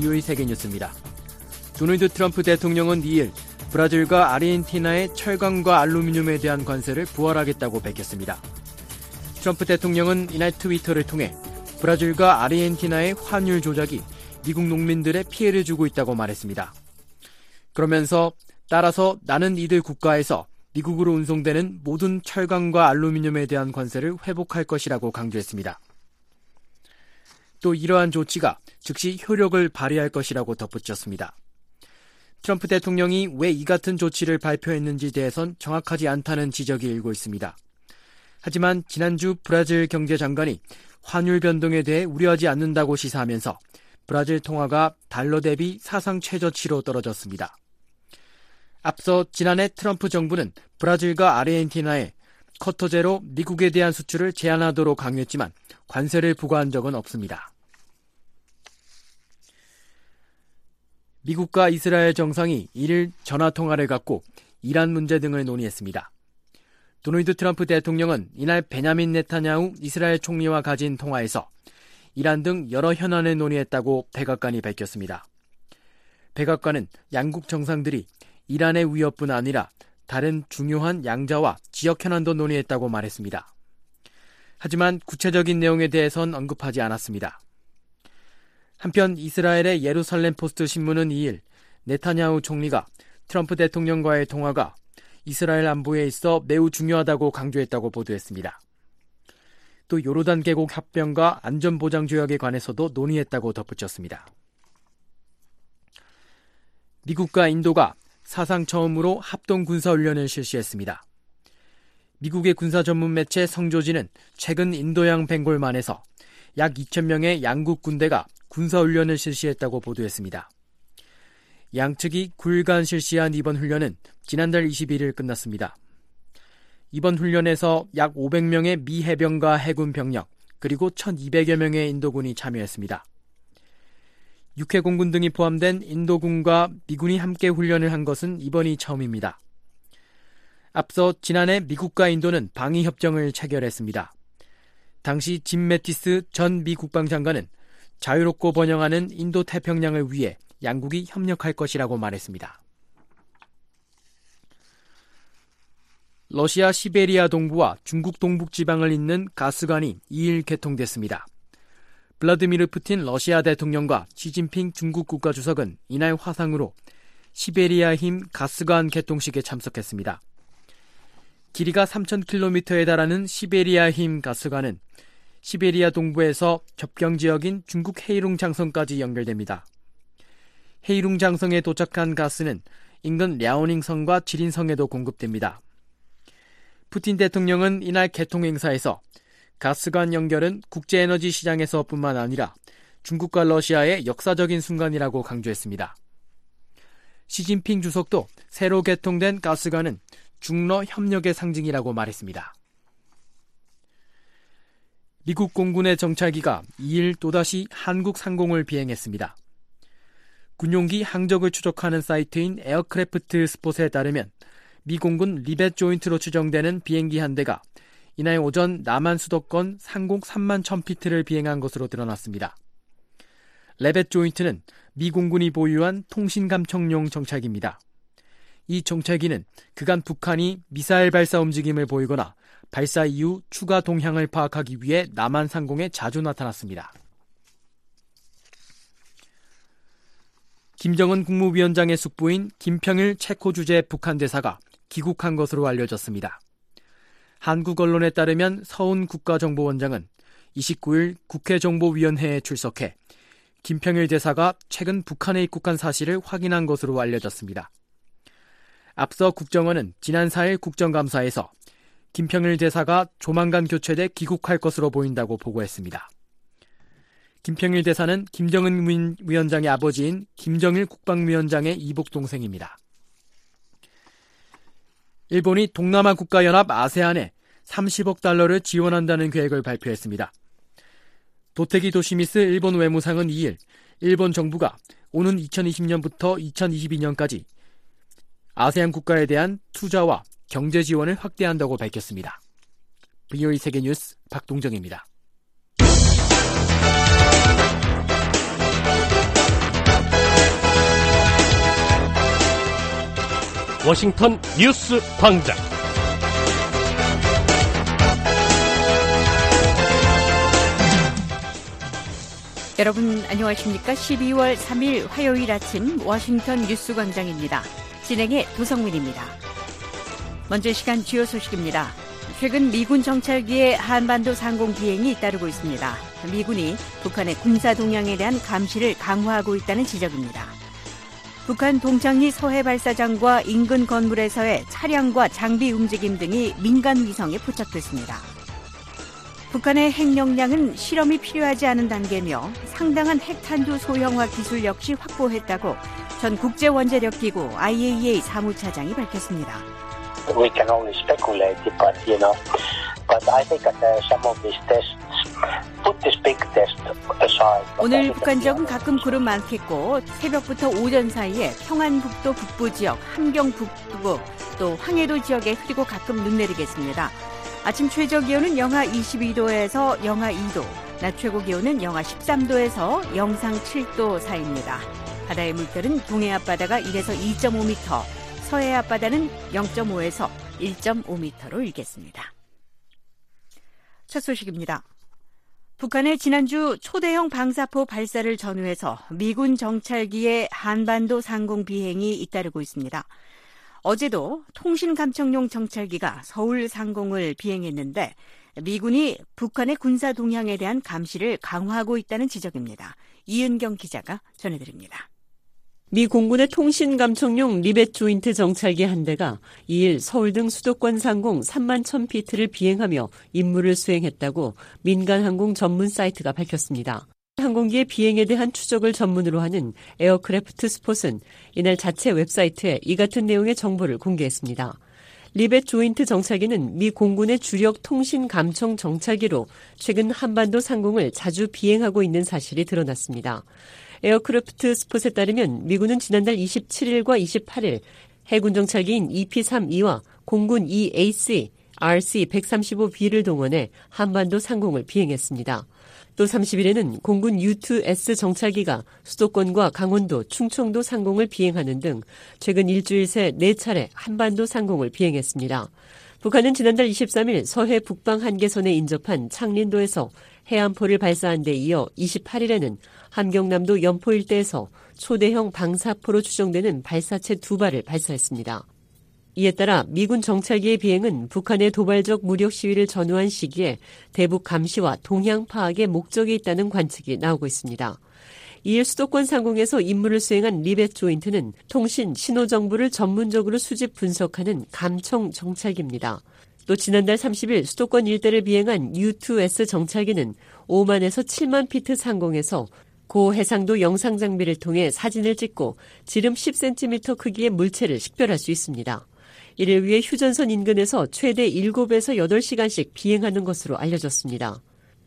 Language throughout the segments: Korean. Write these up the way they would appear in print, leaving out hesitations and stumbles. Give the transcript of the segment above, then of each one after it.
VOA 세계뉴스입니다. 도널드 트럼프 대통령은 2일 브라질과 아르헨티나의 철강과 알루미늄에 대한 관세를 부활하겠다고 밝혔습니다. 트럼프 대통령은 이날 트위터를 통해 브라질과 아르헨티나의 환율 조작이 미국 농민들의 피해를 주고 있다고 말했습니다. 그러면서 따라서 나는 이들 국가에서 미국으로 운송되는 모든 철강과 알루미늄에 대한 관세를 회복할 것이라고 강조했습니다. 또 이러한 조치가 즉시 효력을 발휘할 것이라고 덧붙였습니다. 트럼프 대통령이 왜 이 같은 조치를 발표했는지에 대해선 정확하지 않다는 지적이 일고 있습니다. 하지만 지난주 브라질 경제장관이 환율 변동에 대해 우려하지 않는다고 시사하면서 브라질 통화가 달러 대비 사상 최저치로 떨어졌습니다. 앞서 지난해 트럼프 정부는 브라질과 아르헨티나에 쿼터제로 미국에 대한 수출을 제한하도록 강요했지만 관세를 부과한 적은 없습니다. 미국과 이스라엘 정상이 1일 전화통화를 갖고 이란 문제 등을 논의했습니다. 도널드 트럼프 대통령은 이날 베냐민 네타냐후 이스라엘 총리와 가진 통화에서 이란 등 여러 현안을 논의했다고 백악관이 밝혔습니다. 백악관은 양국 정상들이 이란의 위협뿐 아니라 다른 중요한 양자와 지역 현안도 논의했다고 말했습니다. 하지만 구체적인 내용에 대해선 언급하지 않았습니다. 한편 이스라엘의 예루살렘 포스트 신문은 2일 네타냐후 총리가 트럼프 대통령과의 통화가 이스라엘 안보에 있어 매우 중요하다고 강조했다고 보도했습니다. 또 요르단 계곡 합병과 안전보장조약에 관해서도 논의했다고 덧붙였습니다. 미국과 인도가 사상 처음으로 합동 군사훈련을 실시했습니다. 미국의 군사 전문 매체 성조지는 최근 인도양 벵골만에서 약 2,000명의 양국 군대가 군사훈련을 실시했다고 보도했습니다. 양측이 9일간 실시한 이번 훈련은 지난달 21일 끝났습니다. 이번 훈련에서 약 500명의 미 해병과 해군 병력, 그리고 1,200여 명의 인도군이 참여했습니다. 육해공군 등이 포함된 인도군과 미군이 함께 훈련을 한 것은 이번이 처음입니다. 앞서 지난해 미국과 인도는 방위협정을 체결했습니다. 당시 짐 매티스 전 미 국방장관은 자유롭고 번영하는 인도태평양을 위해 양국이 협력할 것이라고 말했습니다. 러시아 시베리아 동부와 중국 동북지방을 잇는 가스관이 2일 개통됐습니다. 블라디미르 푸틴 러시아 대통령과 시진핑 중국 국가주석은 이날 화상으로 시베리아 힘 가스관 개통식에 참석했습니다. 길이가 3,000km에 달하는 시베리아 힘 가스관은 시베리아 동부에서 접경 지역인 중국 헤이룽 장성까지 연결됩니다. 헤이룽 장성에 도착한 가스는 인근 랴오닝성과 지린성에도 공급됩니다. 푸틴 대통령은 이날 개통 행사에서 가스관 연결은 국제에너지 시장에서뿐만 아니라 중국과 러시아의 역사적인 순간이라고 강조했습니다. 시진핑 주석도 새로 개통된 가스관은 중러 협력의 상징이라고 말했습니다. 미국 공군의 정찰기가 2일 또다시 한국 상공을 비행했습니다. 군용기 항적을 추적하는 사이트인 에어크래프트 스폿에 따르면 미 공군 리벳 조인트로 추정되는 비행기 한 대가 이날 오전 남한 수도권 상공 3만 1000피트를 비행한 것으로 드러났습니다. 리벳 조인트는 미 공군이 보유한 통신 감청용 정찰기입니다. 이 정찰기는 그간 북한이 미사일 발사 움직임을 보이거나 발사 이후 추가 동향을 파악하기 위해 남한 상공에 자주 나타났습니다. 김정은 국무위원장의 숙부인 김평일 체코 주재 북한 대사가 귀국한 것으로 알려졌습니다. 한국 언론에 따르면 서훈 국가정보원장은 29일 국회정보위원회에 출석해 김평일 대사가 최근 북한에 입국한 사실을 확인한 것으로 알려졌습니다. 앞서 국정원은 지난 4일 국정감사에서 김평일 대사가 조만간 교체돼 귀국할 것으로 보인다고 보고했습니다. 김평일 대사는 김정은 위원장의 아버지인 김정일 국방위원장의 이복 동생입니다. 일본이 동남아 국가연합 아세안에 30억 달러를 지원한다는 계획을 발표했습니다. 도테기 도시미스 일본 외무상은 2일 일본 정부가 오는 2020년부터 2022년까지 아세안 국가에 대한 투자와 경제 지원을 확대한다고 밝혔습니다. VOA 세계뉴스 박동정입니다. 워싱턴 뉴스 광장. 여러분 안녕하십니까? 12월 3일 화요일 아침 워싱턴 뉴스 광장입니다. 진행의 도성민입니다. 먼저 시간 주요 소식입니다. 최근 미군 정찰기의 한반도 상공 비행이 잇따르고 있습니다. 미군이 북한의 군사 동향에 대한 감시를 강화하고 있다는 지적입니다. 북한 동창리 서해 발사장과 인근 건물에서의 차량과 장비 움직임 등이 민간 위성에 포착됐습니다. 북한의 핵 역량은 실험이 필요하지 않은 단계며 상당한 핵탄두 소형화 기술 역시 확보했다고 전 국제원자력기구 IAEA 사무차장이 밝혔습니다. We can only speculate, but I think that some of these tests put this big test aside. 오늘 북한 지역은 가끔 구름 많겠고 새벽부터 오전 사이에 평안북도 북부 지역, 함경 북부, 또 황해도 지역에 흐리고 가끔 눈 내리겠습니다. 아침 최저 기온은 영하 22도에서 영하 2도, 낮 최고 기온은 영하 13도에서 영상 7도 사이입니다. 바다의 물결은 동해 앞바다가 1에서 2.5m, 서해 앞바다는 0.5에서 1.5m로 일겠습니다. 첫 소식입니다. 북한의 지난주 초대형 방사포 발사를 전후해서 미군 정찰기의 한반도 상공 비행이 잇따르고 있습니다. 어제도 통신감청용 정찰기가 서울 상공을 비행했는데 미군이 북한의 군사 동향에 대한 감시를 강화하고 있다는 지적입니다. 이은경 기자가 전해드립니다. 미 공군의 통신감청용 리벳 조인트 정찰기 한 대가 2일 서울 등 수도권 상공 3만 1000피트를 비행하며 임무를 수행했다고 민간항공 전문 사이트가 밝혔습니다. 항공기의 비행에 대한 추적을 전문으로 하는 에어크래프트 스폿은 이날 자체 웹사이트에 이 같은 내용의 정보를 공개했습니다. 리벳 조인트 정찰기는 미 공군의 주력 통신 감청 정찰기로 최근 한반도 상공을 자주 비행하고 있는 사실이 드러났습니다. 에어크래프트 스폿에 따르면 미군은 지난달 27일과 28일 해군 정찰기인 EP-3E와 공군 EAC, RC-135B를 동원해 한반도 상공을 비행했습니다. 또 30일에는 공군 U-2S 정찰기가 수도권과 강원도, 충청도 상공을 비행하는 등 최근 일주일 새 4차례 한반도 상공을 비행했습니다. 북한은 지난달 23일 서해 북방 한계선에 인접한 창린도에서 해안포를 발사한 데 이어 28일에는 함경남도 연포 일대에서 초대형 방사포로 추정되는 발사체 2발을 발사했습니다. 이에 따라 미군 정찰기의 비행은 북한의 도발적 무력 시위를 전후한 시기에 대북 감시와 동향 파악에 목적이 있다는 관측이 나오고 있습니다. 이일 수도권 상공에서 임무를 수행한 리벳 조인트는 통신, 신호 정보를 전문적으로 수집 분석하는 감청 정찰기입니다. 또 지난달 30일 수도권 일대를 비행한 U-2S 정찰기는 5만에서 7만 피트 상공에서 고해상도 영상 장비를 통해 사진을 찍고 지름 10cm 크기의 물체를 식별할 수 있습니다. 이를 위해 휴전선 인근에서 최대 7에서 8시간씩 비행하는 것으로 알려졌습니다.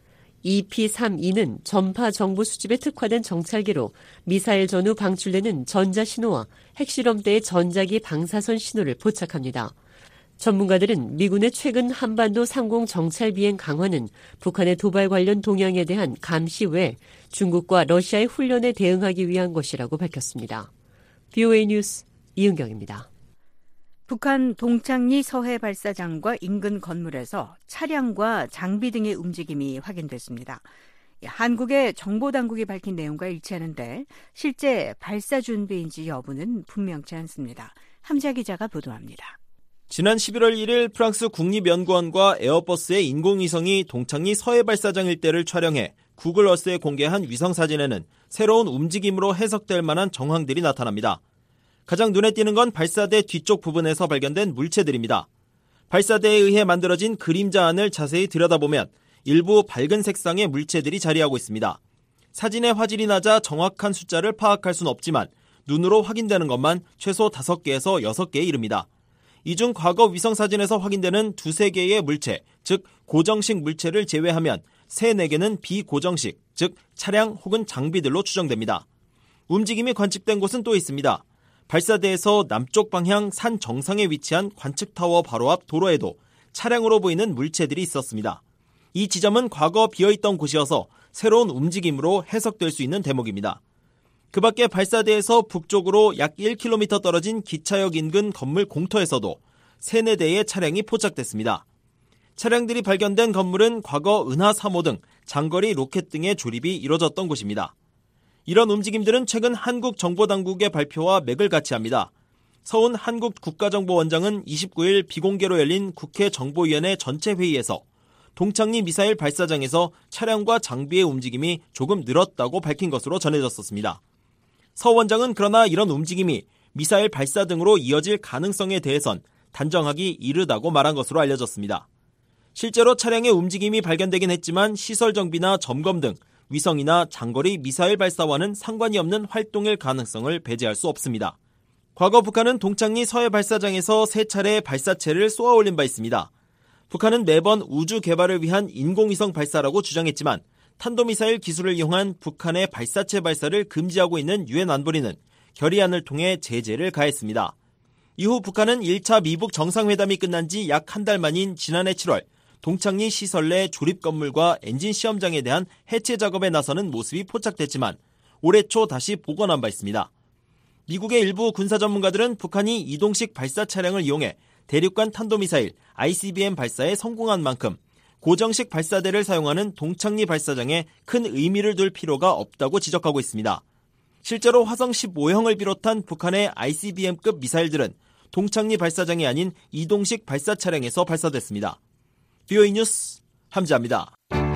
EP-3E는 전파 정보 수집에 특화된 정찰기로 미사일 전후 방출되는 전자신호와 핵실험대의 전자기 방사선 신호를 포착합니다. 전문가들은 미군의 최근 한반도 상공 정찰 비행 강화는 북한의 도발 관련 동향에 대한 감시 외 중국과 러시아의 훈련에 대응하기 위한 것이라고 밝혔습니다. VOA 뉴스 이은경입니다. 북한 동창리 서해 발사장과 인근 건물에서 차량과 장비 등의 움직임이 확인됐습니다. 한국의 정보당국이 밝힌 내용과 일치하는데 실제 발사 준비인지 여부는 분명치 않습니다. 함자 기자가 보도합니다. 지난 11월 1일 프랑스 국립연구원과 에어버스의 인공위성이 동창리 서해 발사장 일대를 촬영해 구글어스에 공개한 위성사진에는 새로운 움직임으로 해석될 만한 정황들이 나타납니다. 가장 눈에 띄는 건 발사대 뒤쪽 부분에서 발견된 물체들입니다. 발사대에 의해 만들어진 그림자 안을 자세히 들여다보면 일부 밝은 색상의 물체들이 자리하고 있습니다. 사진의 화질이 낮아 정확한 숫자를 파악할 수는 없지만 눈으로 확인되는 것만 최소 5개에서 6개에 이릅니다. 이 중 과거 위성사진에서 확인되는 2-3개의 물체, 즉 고정식 물체를 제외하면 3-4개는 비고정식, 즉 차량 혹은 장비들로 추정됩니다. 움직임이 관측된 곳은 또 있습니다. 발사대에서 남쪽 방향 산 정상에 위치한 관측타워 바로 앞 도로에도 차량으로 보이는 물체들이 있었습니다. 이 지점은 과거 비어있던 곳이어서 새로운 움직임으로 해석될 수 있는 대목입니다. 그 밖에 발사대에서 북쪽으로 약 1km 떨어진 기차역 인근 건물 공터에서도 3-4대의 차량이 포착됐습니다. 차량들이 발견된 건물은 과거 은하 3호 등 장거리 로켓 등의 조립이 이뤄졌던 곳입니다. 이런 움직임들은 최근 한국 정보당국의 발표와 맥을 같이 합니다. 서훈 한국국가정보원장은 29일 비공개로 열린 국회 정보위원회 전체 회의에서 동창리 미사일 발사장에서 차량과 장비의 움직임이 조금 늘었다고 밝힌 것으로 전해졌었습니다. 서 원장은 그러나 이런 움직임이 미사일 발사 등으로 이어질 가능성에 대해선 단정하기 이르다고 말한 것으로 알려졌습니다. 실제로 차량의 움직임이 발견되긴 했지만 시설 정비나 점검 등 위성이나 장거리 미사일 발사와는 상관이 없는 활동일 가능성을 배제할 수 없습니다. 과거 북한은 동창리 서해 발사장에서 3차례 발사체를 쏘아 올린 바 있습니다. 북한은 매번 우주 개발을 위한 인공위성 발사라고 주장했지만 탄도미사일 기술을 이용한 북한의 발사체 발사를 금지하고 있는 유엔 안보리는 결의안을 통해 제재를 가했습니다. 이후 북한은 1차 미북 정상회담이 끝난 지 약 한 달 만인 지난해 7월 동창리 시설 내 조립 건물과 엔진 시험장에 대한 해체 작업에 나서는 모습이 포착됐지만 올해 초 다시 복원한 바 있습니다. 미국의 일부 군사 전문가들은 북한이 이동식 발사 차량을 이용해 대륙간 탄도미사일 ICBM 발사에 성공한 만큼 고정식 발사대를 사용하는 동창리 발사장에 큰 의미를 둘 필요가 없다고 지적하고 있습니다. 실제로 화성 15형을 비롯한 북한의 ICBM급 미사일들은 동창리 발사장이 아닌 이동식 발사 차량에서 발사됐습니다. VOA 뉴스 함지아입니다.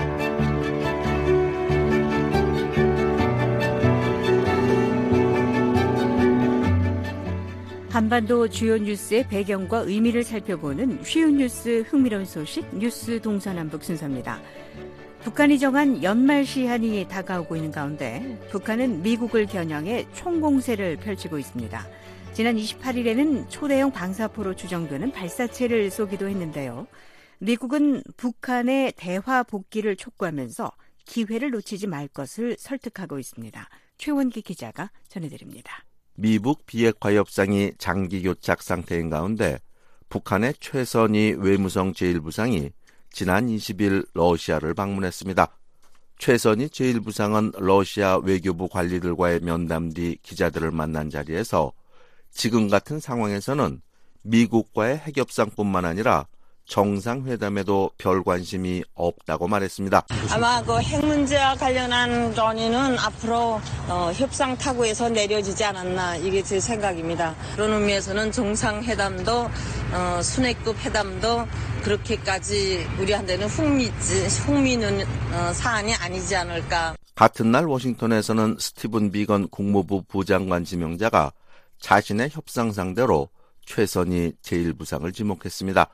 한반도 주요 뉴스의 배경과 의미를 살펴보는 쉬운 뉴스 흥미로운 소식 뉴스 동서남북 순서입니다. 북한이 정한 연말 시한이 다가오고 있는 가운데 북한은 미국을 겨냥해 총공세를 펼치고 있습니다. 지난 28일에는 초대형 방사포로 추정되는 발사체를 쏘기도 했는데요. 미국은 북한의 대화 복귀를 촉구하면서 기회를 놓치지 말 것을 설득하고 있습니다. 최원기 기자가 전해드립니다. 미북 비핵화 협상이 장기 교착 상태인 가운데 북한의 최선희 외무성 제1부상이 지난 20일 러시아를 방문했습니다. 최선희 제1부상은 러시아 외교부 관리들과의 면담 뒤 기자들을 만난 자리에서 지금 같은 상황에서는 미국과의 핵협상뿐만 아니라 정상회담에도 별 관심이 없다고 말했습니다. 아마 그 핵 문제와 관련한 논의는 앞으로 협상 타구에서 내려지지 않았나 이게 제 생각입니다. 그런 의미에서는 정상회담도 순회급 회담도 그렇게까지 우리한테는 흥미있는 사안이 아니지 않을까. 같은 날 워싱턴에서는 스티븐 비건 국무부 부장관 지명자가 자신의 협상 상대로 최선희 제1부상을 지목했습니다.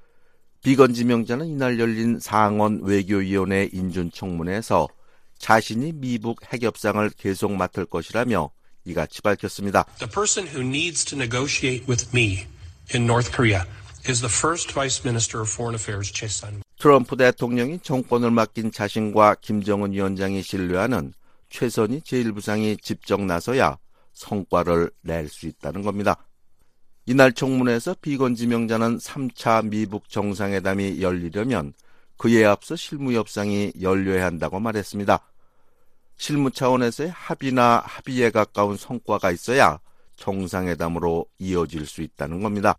비건 지명자는 이날 열린 상원 외교위원회 인준청문회에서 자신이 미북 핵협상을 계속 맡을 것이라며 이같이 밝혔습니다. The person who needs to negotiate with me in North Korea is the first Vice Minister of Foreign Affairs, Choi Sun. 트럼프 대통령이 정권을 맡긴 자신과 김정은 위원장이 신뢰하는 최선희 제1부상이 직접 나서야 성과를 낼 수 있다는 겁니다. 이날 청문회에서 비건 지명자는 3차 미북 정상회담이 열리려면 그에 앞서 실무 협상이 열려야 한다고 말했습니다. 실무 차원에서의 합의나 합의에 가까운 성과가 있어야 정상회담으로 이어질 수 있다는 겁니다.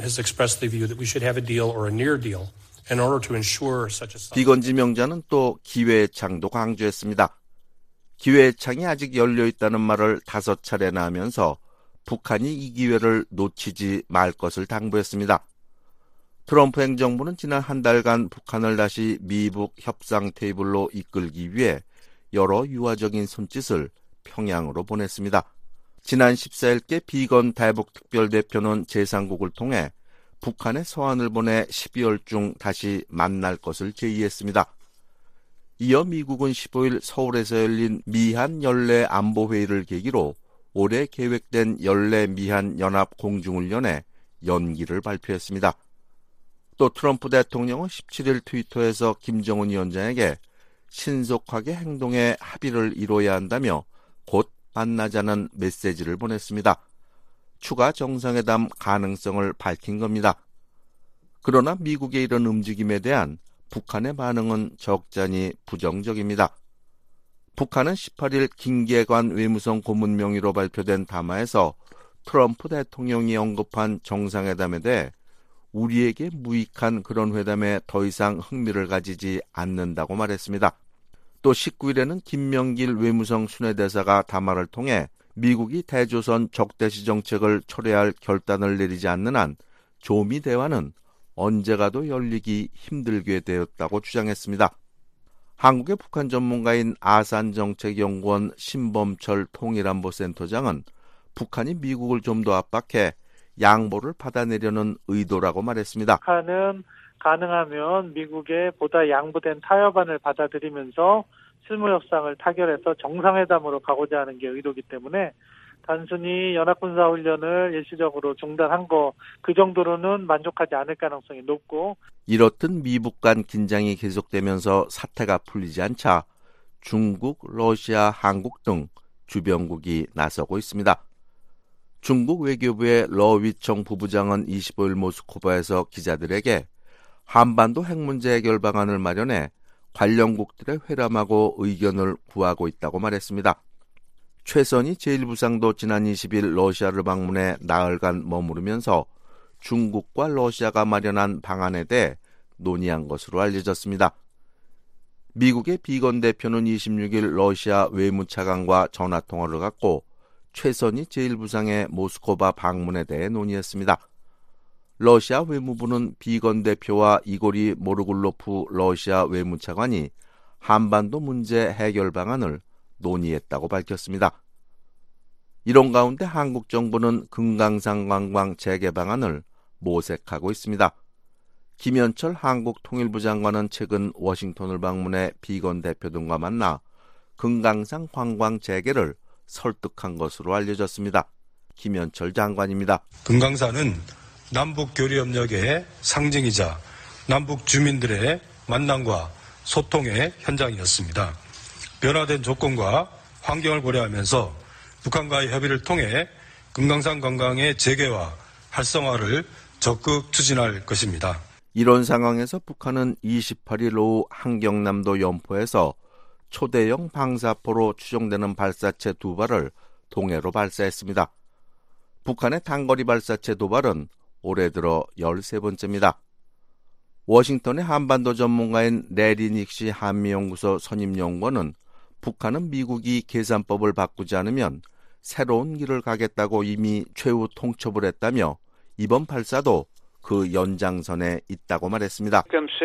비건 지명자는 또 기회의 창도 강조했습니다. 기회의 창이 아직 열려 있다는 말을 5차례나 하면서 북한이 이 기회를 놓치지 말 것을 당부했습니다. 트럼프 행정부는 지난 한 달간 북한을 다시 미북 협상 테이블로 이끌기 위해 여러 유화적인 손짓을 평양으로 보냈습니다. 지난 14일께 비건 대북 특별대표는 제3국을 통해 북한의 서한을 보내 12월 중 다시 만날 것을 제의했습니다. 이어 미국은 15일 서울에서 열린 미한 연례 안보회의를 계기로 올해 계획된 연례 미한 연합 공중훈련에 연기를 발표했습니다. 또 트럼프 대통령은 17일 트위터에서 김정은 위원장에게 신속하게 행동에 합의를 이뤄야 한다며 곧 만나자는 메시지를 보냈습니다. 추가 정상회담 가능성을 밝힌 겁니다. 그러나 미국의 이런 움직임에 대한 북한의 반응은 적잖이 부정적입니다. 북한은 18일 김계관 외무성 고문 명의로 발표된 담화에서 트럼프 대통령이 언급한 정상회담에 대해 우리에게 무익한 그런 회담에 더 이상 흥미를 가지지 않는다고 말했습니다. 또 19일에는 김명길 외무성 순회대사가 담화를 통해 미국이 대조선 적대시 정책을 철회할 결단을 내리지 않는 한 조미 대화는 언제 가도 열리기 힘들게 되었다고 주장했습니다. 한국의 북한 전문가인 아산정책연구원 신범철 통일안보센터장은 북한이 미국을 좀 더 압박해 양보를 받아내려는 의도라고 말했습니다. 북한은 가능하면 미국의 보다 양보된 타협안을 받아들이면서 실무 협상을 타결해서 정상회담으로 가고자 하는 게 의도이기 때문에 단순히 연합군사훈련을 일시적으로 중단한 거 그 정도로는 만족하지 않을 가능성이 높고, 이렇듯 미북 간 긴장이 계속되면서 사태가 풀리지 않자 중국, 러시아, 한국 등 주변국이 나서고 있습니다. 중국 외교부의 러위청 부부장은 25일 모스크바에서 기자들에게 한반도 핵 문제 해결 방안을 마련해 관련국들의 회람하고 의견을 구하고 있다고 말했습니다. 최선희 제1부상도 지난 20일 러시아를 방문해 나흘간 머무르면서 중국과 러시아가 마련한 방안에 대해 논의한 것으로 알려졌습니다. 미국의 비건 대표는 26일 러시아 외무차관과 전화통화를 갖고 최선희 제1부상의 모스크바 방문에 대해 논의했습니다. 러시아 외무부는 비건 대표와 이고리 모르굴로프 러시아 외무차관이 한반도 문제 해결 방안을 논의했다고 밝혔습니다. 이런 가운데 한국 정부는 금강산 관광 재개 방안을 모색하고 있습니다. 김현철 한국통일부 장관은 최근 워싱턴을 방문해 비건 대표 등과 만나 금강산 관광 재개를 설득한 것으로 알려졌습니다. 김현철 장관입니다. 금강산은 남북교류협력의 상징이자 남북 주민들의 만남과 소통의 현장이었습니다. 변화된 조건과 환경을 고려하면서 북한과의 협의를 통해 금강산 관광의 재개와 활성화를 적극 추진할 것입니다. 이런 상황에서 북한은 28일 오후 한경남도 연포에서 초대형 방사포로 추정되는 발사체 2발을 동해로 발사했습니다. 북한의 단거리 발사체 도발은 올해 들어 13번째입니다. 워싱턴의 한반도 전문가인 레리 닉시 한미연구소 선임연구원은 북한은 미국이 계산법을 바꾸지 않으면 새로운 길을 가겠다고 이미 최후 통첩을 했다며 이번 발사도 그 연장선에 있다고 말했습니다.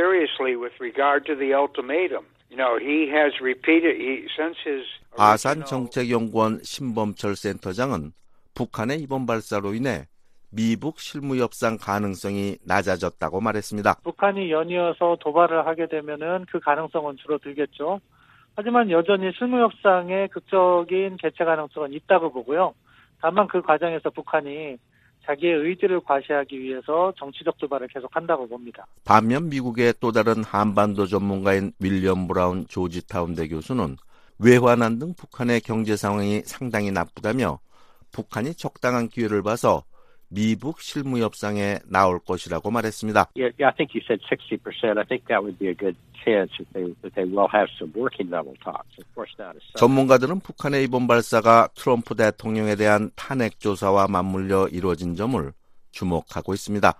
아산 정책연구원 신범철 센터장은 북한의 이번 발사로 인해 미북 실무협상 가능성이 낮아졌다고 말했습니다. 북한이 연이어서 도발을 하게 되면은 그 가능성은 줄어들겠죠. 하지만 여전히 실무협상의 극적인 개최 가능성은 있다고 보고요. 다만 그 과정에서 북한이 자기의 의지를 과시하기 위해서 정치적 도발을 계속한다고 봅니다. 반면 미국의 또 다른 한반도 전문가인 윌리엄 브라운 조지타운대 교수는 외환안 등 북한의 경제 상황이 상당히 나쁘다며 북한이 적당한 기회를 봐서 미북 실무협상에 나올 것이라고 말했습니다. Yeah, I think you said 60%. I think that would be a good chance that they will have some working level talks. Of course not. 전문가들은 북한의 이번 발사가 트럼프 대통령에 대한 탄핵 조사와 맞물려 이루어진 점을 주목하고 있습니다.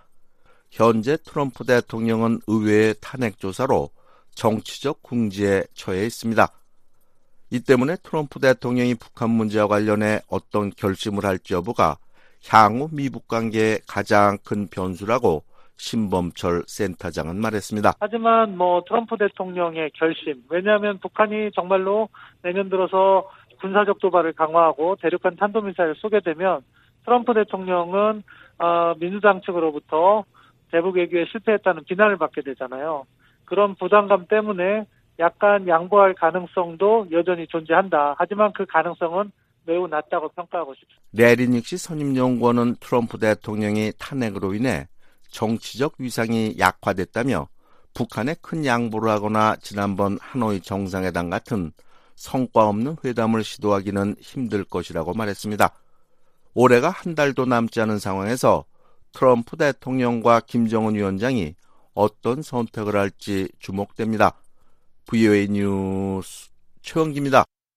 현재 트럼프 대통령은 의회의 탄핵 조사로 정치적 궁지에 처해 있습니다. 이 때문에 트럼프 대통령이 북한 문제와 관련해 어떤 결심을 할지 여부가 향후 미북 관계의 가장 큰 변수라고 신범철 센터장은 말했습니다. 하지만 트럼프 대통령의 결심, 왜냐하면 북한이 정말로 내년 들어서 군사적 도발을 강화하고 대륙간 탄도미사일을 쏘게 되면 트럼프 대통령은 민주당 측으로부터 대북 외교에 실패했다는 비난을 받게 되잖아요. 그런 부담감 때문에 약간 양보할 가능성도 여전히 존재한다. 하지만 그 가능성은 매우 낮다고 평가하고 싶습니다. 레리 닉시 선임연구원은 트럼프 대통령이 탄핵으로 인해 정치적 위상이 약화됐다며 북한에 큰 양보를 하거나 지난번 하노이 정상회담 같은 성과 없는 회담을 시도하기는 힘들 것이라고 말했습니다. 올해가 한 달도 남지 않은 상황에서 트럼프 대통령과 김정은 위원장이 어떤 선택을 할지 주목됩니다. VOA 뉴스 최원기입니다.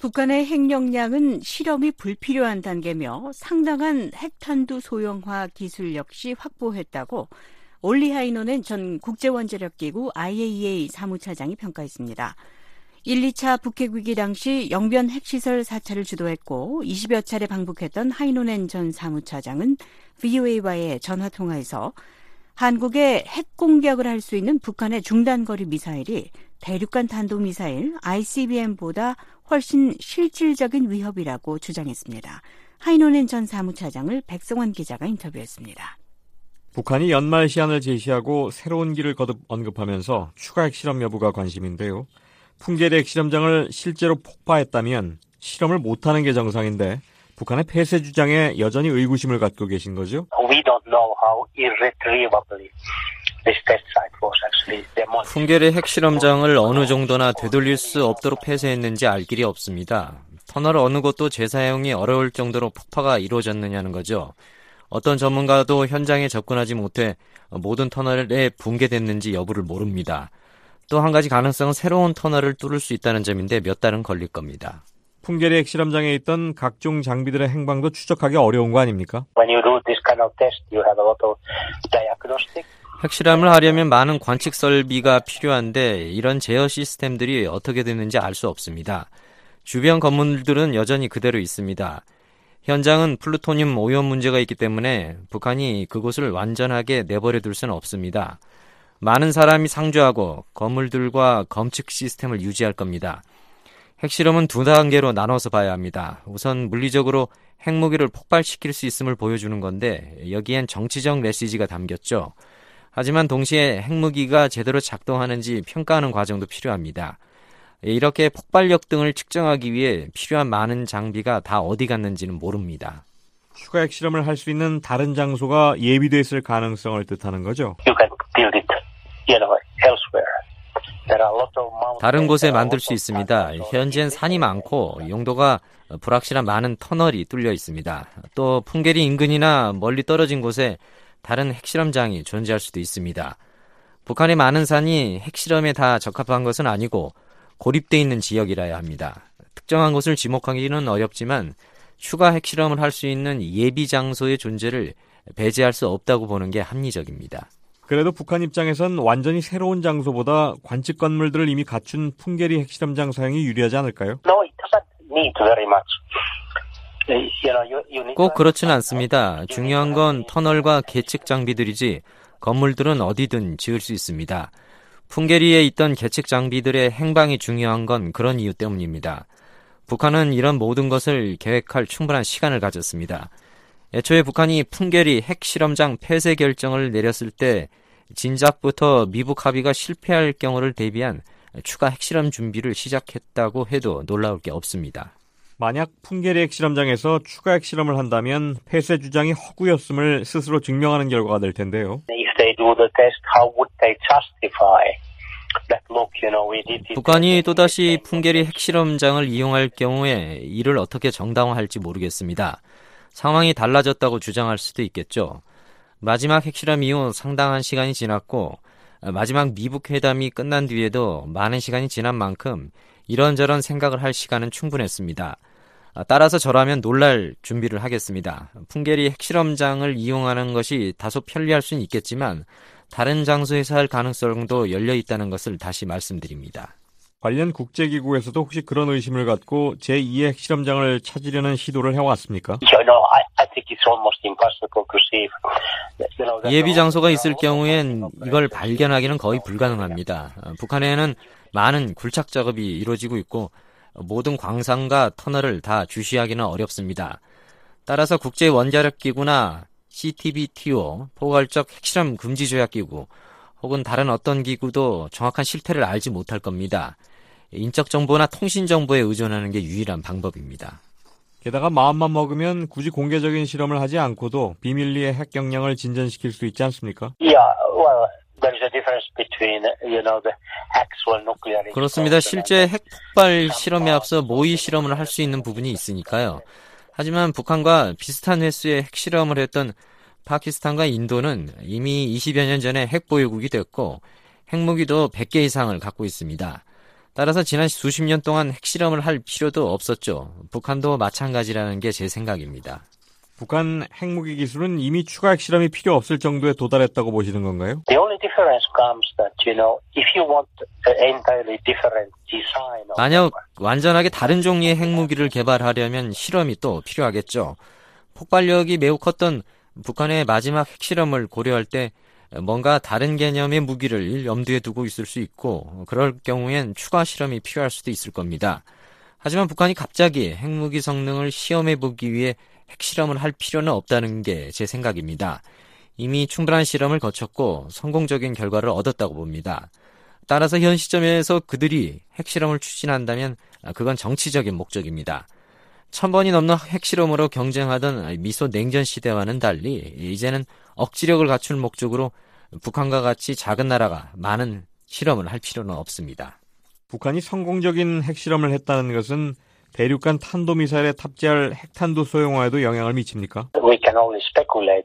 북한의 핵 역량은 실험이 불필요한 단계며 상당한 핵탄두 소형화 기술 역시 확보했다고 올리 하이노넨 전 국제원자력기구 IAEA 사무차장이 평가했습니다. 1, 2차 북핵 위기 당시 영변 핵시설 사찰을 주도했고 20여 차례 방북했던 하이노넨 전 사무차장은 VOA와의 전화통화에서 한국의 핵 공격을 할 수 있는 북한의 중단거리 미사일이 대륙간 탄도미사일 ICBM보다 훨씬 실질적인 위협이라고 주장했습니다. 하이노넨 전 사무차장을 백성원 기자가 인터뷰했습니다. 북한이 연말 시한을 제시하고 새로운 길을 거듭 언급하면서 추가 핵실험 여부가 관심인데요. 풍계리 핵실험장을 실제로 폭파했다면 실험을 못하는 게 정상인데 북한의 폐쇄 주장에 여전히 의구심을 갖고 계신 거죠? We don't know how irretrievably this test site was actually demolished. 풍계리 핵실험장을 어느 정도나 되돌릴 수 없도록 폐쇄했는지 알 길이 없습니다. 터널 어느 곳도 재사용이 어려울 정도로 폭파가 이루어졌느냐는 거죠. 어떤 전문가도 현장에 접근하지 못해 모든 터널에 붕괴됐는지 여부를 모릅니다. 또 한 가지 가능성은 새로운 터널을 뚫을 수 있다는 점인데 몇 달은 걸릴 겁니다. 풍계리 핵실험장에 있던 각종 장비들의 행방도 추적하기 어려운 거 아닙니까? When you do this kind of test, you have a lot of diagnostic. 핵실험을 하려면 많은 관측 설비가 필요한데 이런 제어 시스템들이 어떻게 됐는지 알 수 없습니다. 주변 건물들은 여전히 그대로 있습니다. 현장은 플루토늄 오염 문제가 있기 때문에 북한이 그곳을 완전하게 내버려 둘 수는 없습니다. 많은 사람이 상주하고 건물들과 검측 시스템을 유지할 겁니다. 핵실험은 두 단계로 나눠서 봐야 합니다. 우선 물리적으로 핵무기를 폭발시킬 수 있음을 보여주는 건데 여기엔 정치적 메시지가 담겼죠. 하지만 동시에 핵무기가 제대로 작동하는지 평가하는 과정도 필요합니다. 이렇게 폭발력 등을 측정하기 위해 필요한 많은 장비가 다 어디 갔는지는 모릅니다. 추가 핵실험을 할 수 있는 다른 장소가 예비돼 있을 가능성을 뜻하는 거죠? You can build it, elsewhere. 다른 곳에 만들 수 있습니다. 현재는 산이 많고 용도가 불확실한 많은 터널이 뚫려 있습니다. 또 풍계리 인근이나 멀리 떨어진 곳에 다른 핵실험장이 존재할 수도 있습니다. 북한의 많은 산이 핵실험에 다 적합한 것은 아니고 고립돼 있는 지역이라야 합니다. 특정한 곳을 지목하기는 어렵지만 추가 핵실험을 할 수 있는 예비 장소의 존재를 배제할 수 없다고 보는 게 합리적입니다. 그래도 북한 입장에선 완전히 새로운 장소보다 관측 건물들을 이미 갖춘 풍계리 핵실험장 사용이 유리하지 않을까요? No, it doesn't need very much. 꼭 그렇지는 않습니다. 중요한 건 터널과 계측 장비들이지 건물들은 어디든 지을 수 있습니다. 풍계리에 있던 계측 장비들의 행방이 중요한 건 그런 이유 때문입니다. 북한은 이런 모든 것을 계획할 충분한 시간을 가졌습니다. 애초에 북한이 풍계리 핵실험장 폐쇄 결정을 내렸을 때 진작부터 미북 합의가 실패할 경우를 대비한 추가 핵실험 준비를 시작했다고 해도 놀라울 게 없습니다. 만약 풍계리 핵실험장에서 추가 핵실험을 한다면 폐쇄 주장이 허구였음을 스스로 증명하는 결과가 될 텐데요. If they do the test, how would they justify that? Look, we did it. 북한이 또다시 풍계리 핵실험장을 이용할 경우에 이를 어떻게 정당화할지 모르겠습니다. 상황이 달라졌다고 주장할 수도 있겠죠. 마지막 핵실험 이후 상당한 시간이 지났고 마지막 미북 회담이 끝난 뒤에도 많은 시간이 지난 만큼 이런저런 생각을 할 시간은 충분했습니다. 따라서 저라면 놀랄 준비를 하겠습니다. 풍계리 핵실험장을 이용하는 것이 다소 편리할 수는 있겠지만 다른 장소에서 할 가능성도 열려 있다는 것을 다시 말씀드립니다. 관련 국제기구에서도 혹시 그런 의심을 갖고 제2의 핵실험장을 찾으려는 시도를 해왔습니까? I think it's almost impossible to see. 예비 장소가 있을 경우엔 이걸 발견하기는 거의 불가능합니다. 북한에는 많은 굴착 작업이 이루어지고 있고 모든 광산과 터널을 다 주시하기는 어렵습니다. 따라서 국제원자력기구나 CTBTO, 포괄적 핵실험 금지조약기구 혹은 다른 어떤 기구도 정확한 실태를 알지 못할 겁니다. 인적 정보나 통신 정보에 의존하는 게 유일한 방법입니다. 게다가 마음만 먹으면 굳이 공개적인 실험을 하지 않고도 비밀리에 핵 역량을 진전시킬 수 있지 않습니까? 그렇습니다. 실제 핵 폭발 실험에 앞서 모의 실험을 할 수 있는 부분이 있으니까요. 하지만 북한과 비슷한 횟수의 핵실험을 했던 파키스탄과 인도는 이미 20여 년 전에 핵 보유국이 됐고 핵무기도 100개 이상을 갖고 있습니다. 따라서 지난 수십 년 동안 핵실험을 할 필요도 없었죠. 북한도 마찬가지라는 게 제 생각입니다. 북한 핵무기 기술은 이미 추가 핵실험이 필요 없을 정도에 도달했다고 보시는 건가요? The only difference comes that, if you want an entirely different design of 만약 완전하게 다른 종류의 핵무기를 개발하려면 실험이 또 필요하겠죠. 폭발력이 매우 컸던 북한의 마지막 핵실험을 고려할 때 뭔가 다른 개념의 무기를 염두에 두고 있을 수 있고 그럴 경우엔 추가 실험이 필요할 수도 있을 겁니다. 하지만 북한이 갑자기 핵무기 성능을 시험해보기 위해 핵실험을 할 필요는 없다는 게 제 생각입니다. 이미 충분한 실험을 거쳤고 성공적인 결과를 얻었다고 봅니다. 따라서 현 시점에서 그들이 핵실험을 추진한다면 그건 정치적인 목적입니다. 1000번이 넘는 핵실험으로 경쟁하던 미소 냉전 시대와는 달리 이제는 억지력을 갖출 목적으로 북한과 같이 작은 나라가 많은 실험을 할 필요는 없습니다. 북한이 성공적인 핵실험을 했다는 것은 대륙간 탄도미사일에 탑재할 핵탄두 소형화에도 영향을 미칩니까? We can only speculate,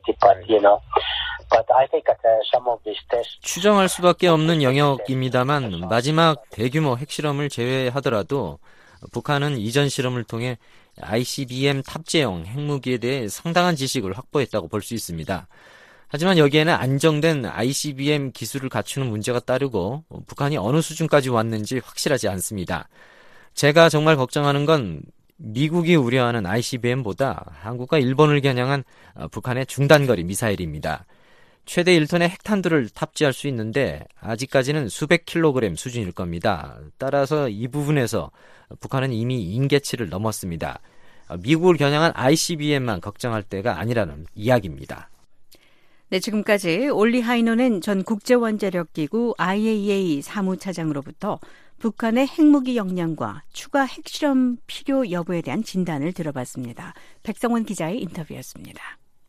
but I think that some of these tests. 추정할 수밖에 없는 영역입니다만 마지막 대규모 핵실험을 제외하더라도 북한은 이전 실험을 통해 ICBM 탑재용 핵무기에 대해 상당한 지식을 확보했다고 볼 수 있습니다. 하지만 여기에는 안정된 ICBM 기술을 갖추는 문제가 따르고 북한이 어느 수준까지 왔는지 확실하지 않습니다. 제가 정말 걱정하는 건 미국이 우려하는 ICBM보다 한국과 일본을 겨냥한 북한의 중단거리 미사일입니다. 최대 1톤의 핵탄두를 탑재할 수 있는데 아직까지는 수백 킬로그램 수준일 겁니다. 따라서 이 부분에서 북한은 이미 임계치를 넘었습니다. 미국을 겨냥한 ICBM만 걱정할 때가 아니라는 이야기입니다. 네, 지금까지 올리 하이노넨 전 국제원자력기구 IAEA 사무차장으로부터 북한의 핵무기 역량과 추가 핵실험 필요 여부에 대한 진단을 들어봤습니다. 백성원 기자의 인터뷰였습니다.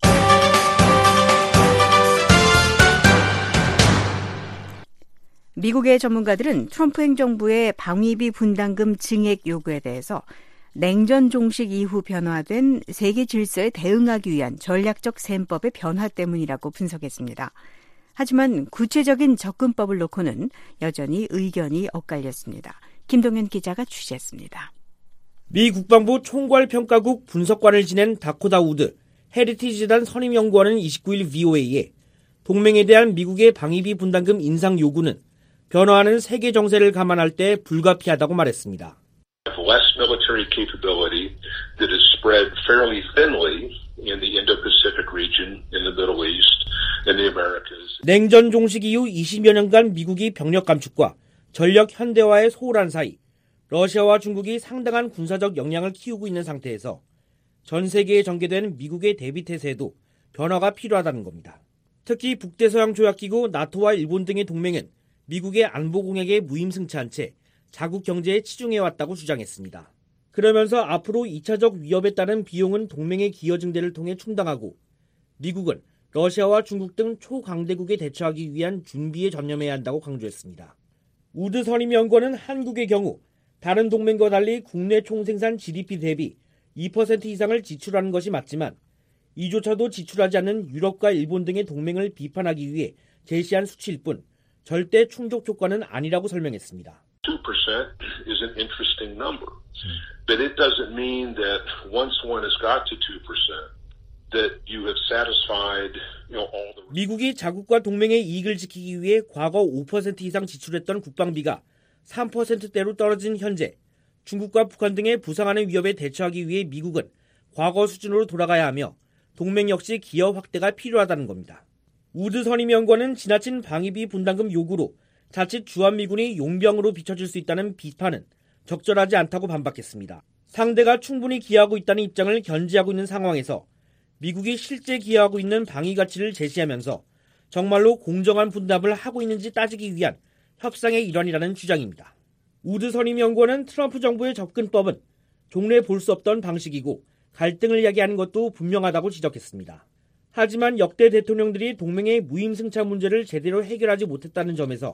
미국의 전문가들은 트럼프 행정부의 방위비 분담금 증액 요구에 대해서 냉전 종식 이후 변화된 세계 질서에 대응하기 위한 전략적 셈법의 변화 때문이라고 분석했습니다. 하지만 구체적인 접근법을 놓고는 여전히 의견이 엇갈렸습니다. 김동현 기자가 취재했습니다. 미 국방부 총괄평가국 분석관을 지낸 다코다 우드 헤리티지 재단 선임연구원은 29일 VOA에 동맹에 대한 미국의 방위비 분담금 인상 요구는 변화하는 세계 정세를 감안할 때 불가피하다고 말했습니다. Less military capability that is spread fairly thinly in the Indo-Pacific region, in the Middle East, and the Americas. 냉전 종식 이후 20여 년간 미국이 병력 감축과 전력 현대화에 소홀한 사이 러시아와 중국이 상당한 군사적 역량을 키우고 있는 상태에서 전 세계에 전개된 미국의 대비 태세에도 변화가 필요하다는 겁니다. 특히 북대서양 조약기구 나토와 일본 등의 동맹은 미국의 안보 공약에 무임승차한 채 자국 경제에 치중해왔다고 주장했습니다. 그러면서 앞으로 2차적 위협에 따른 비용은 동맹의 기여 증대를 통해 충당하고 미국은 러시아와 중국 등 초강대국에 대처하기 위한 준비에 전념해야 한다고 강조했습니다. 우드 선임연구원은 한국의 경우 다른 동맹과 달리 국내 총생산 GDP 대비 2% 이상을 지출하는 것이 맞지만 이조차도 지출하지 않는 유럽과 일본 등의 동맹을 비판하기 위해 제시한 수치일 뿐 절대 충족 효과는 아니라고 설명했습니다. 2% is an interesting number, but it doesn't mean that once one has got to 2%, that you have satisfied, all the. 미국이 자국과 동맹의 이익을 지키기 위해 과거 5% 이상 지출했던 국방비가 3%대로 떨어진 현재 중국과 북한 등의 부상하는 위협에 대처하기 위해 미국은 과거 수준으로 돌아가야 하며 동맹 역시 기여 확대가 필요하다는 겁니다. 우드 선임연구원은 지나친 방위비 분담금 요구로 자칫 주한미군이 용병으로 비춰질 수 있다는 비판은 적절하지 않다고 반박했습니다. 상대가 충분히 기여하고 있다는 입장을 견지하고 있는 상황에서 미국이 실제 기여하고 있는 방위 가치를 제시하면서 정말로 공정한 분담을 하고 있는지 따지기 위한 협상의 일환이라는 주장입니다. 우드 선임연구원은 트럼프 정부의 접근법은 종래 볼 수 없던 방식이고 갈등을 야기하는 것도 분명하다고 지적했습니다. 하지만 역대 대통령들이 동맹의 무임승차 문제를 제대로 해결하지 못했다는 점에서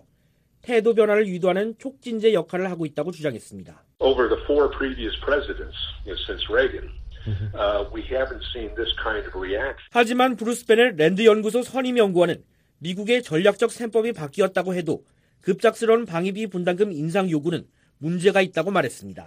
태도 변화를 유도하는 촉진제 역할을 하고 있다고 주장했습니다. Over the four previous presidents, since Reagan, we haven't seen this kind of reaction. 하지만 브루스 베넷 랜드 연구소 선임 연구원은 미국의 전략적 셈법이 바뀌었다고 해도 급작스러운 방위비 분담금 인상 요구는 문제가 있다고 말했습니다.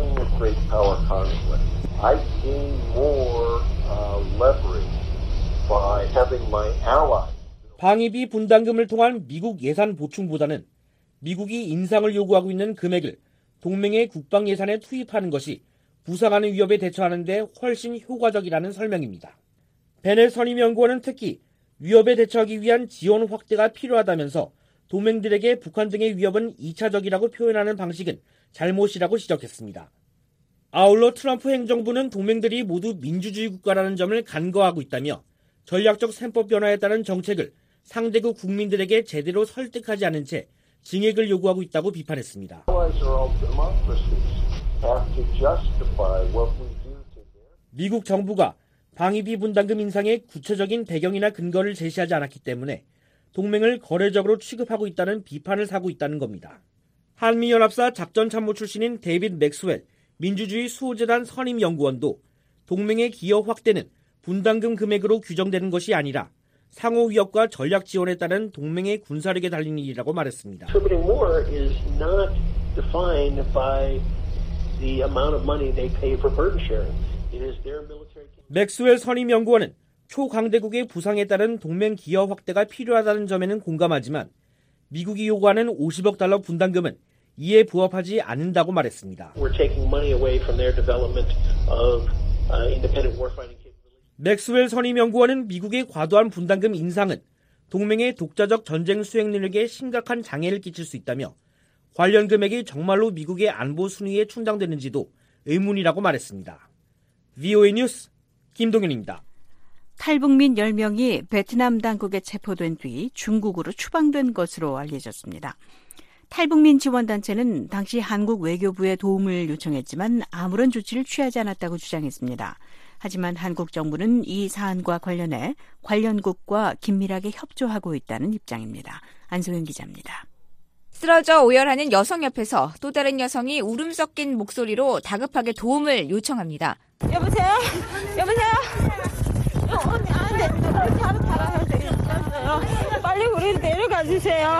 방위비 분담금을 통한 미국 예산 보충보다는 미국이 인상을 요구하고 있는 금액을 동맹의 국방 예산에 투입하는 것이 부상하는 위협에 대처하는 데 훨씬 효과적이라는 설명입니다. 베넷 선임연구원은 특히 위협에 대처하기 위한 지원 확대가 필요하다면서 동맹들에게 북한 등의 위협은 2차적이라고 표현하는 방식은 잘못이라고 지적했습니다. 아울러 트럼프 행정부는 동맹들이 모두 민주주의 국가라는 점을 간과하고 있다며 전략적 셈법 변화에 따른 정책을 상대국 국민들에게 제대로 설득하지 않은 채 증액을 요구하고 있다고 비판했습니다. 미국 정부가 방위비 분담금 인상의 구체적인 배경이나 근거를 제시하지 않았기 때문에 동맹을 거래적으로 취급하고 있다는 비판을 사고 있다는 겁니다. 한미연합사 작전참모 출신인 데이빗 맥스웰 민주주의 수호재단 선임연구원도 동맹의 기여 확대는 분담금 금액으로 규정되는 것이 아니라 상호 위협과 전략 지원에 따른 동맹의 군사력에 달린 일이라고 말했습니다. 맥스웰 선임연구원은 초강대국의 부상에 따른 동맹 기여 확대가 필요하다는 점에는 공감하지만 미국이 요구하는 50억 달러 분담금은 이에 부합하지 않는다고 말했습니다. 맥스웰 선임연구원은 미국의 과도한 분담금 인상은 동맹의 독자적 전쟁 수행 능력에 심각한 장애를 끼칠 수 있다며 관련 금액이 정말로 미국의 안보 순위에 충당되는지도 의문이라고 말했습니다. VOA 뉴스 김동현입니다. 탈북민 10명이 베트남 당국에 체포된 뒤 중국으로 추방된 것으로 알려졌습니다. 탈북민 지원단체는 당시 한국 외교부에 도움을 요청했지만 아무런 조치를 취하지 않았다고 주장했습니다. 하지만 한국 정부는 이 사안과 관련해 관련국과 긴밀하게 협조하고 있다는 입장입니다. 안소영 기자입니다. 쓰러져 오열하는 여성 옆에서 또 다른 여성이 울음 섞인 목소리로 다급하게 도움을 요청합니다. 여보세요? 여보세요? 빨리 우리 내려가 주세요.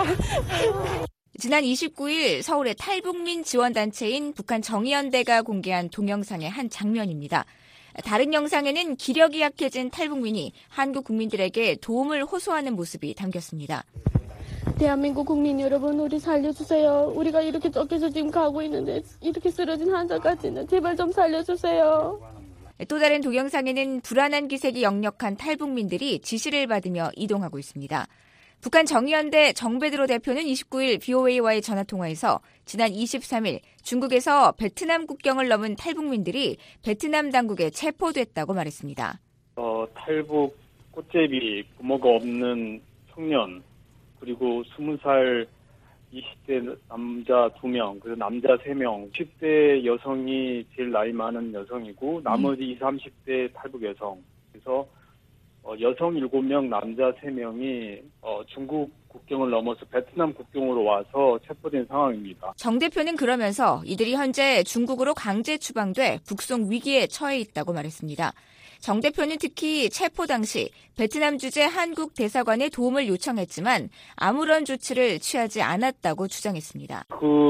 지난 29일 서울의 탈북민 지원단체인 북한 정의연대가 공개한 동영상의 한 장면입니다. 다른 영상에는 기력이 약해진 탈북민이 한국 국민들에게 도움을 호소하는 모습이 담겼습니다. 대한민국 국민 여러분, 우리 살려주세요. 우리가 이렇게 쫓겨서 지금 가고 있는데 이렇게 쓰러진 환자까지는 제발 좀 살려주세요. 또 다른 동영상에는 불안한 기색이 역력한 탈북민들이 지시를 받으며 이동하고 있습니다. 북한 정의연대 정베드로 대표는 29일 VOA와의 전화통화에서 지난 23일 중국에서 베트남 국경을 넘은 탈북민들이 베트남 당국에 체포됐다고 말했습니다. 탈북 꽃제비 부모가 없는 청년 그리고 20살 20대 남자 2명, 그리고 남자 3명, 10대 여성이 제일 나이 많은 여성이고 나머지 20, 30대 탈북 여성. 그래서 여성 7명, 남자 3명이 중국 국경을 넘어서 베트남 국경으로 와서 체포된 상황입니다. 정 대표는 그러면서 이들이 현재 중국으로 강제 추방돼 북송 위기에 처해 있다고 말했습니다. 정 대표는 특히 체포 당시 베트남 주재 한국 대사관에 도움을 요청했지만 아무런 조치를 취하지 않았다고 주장했습니다.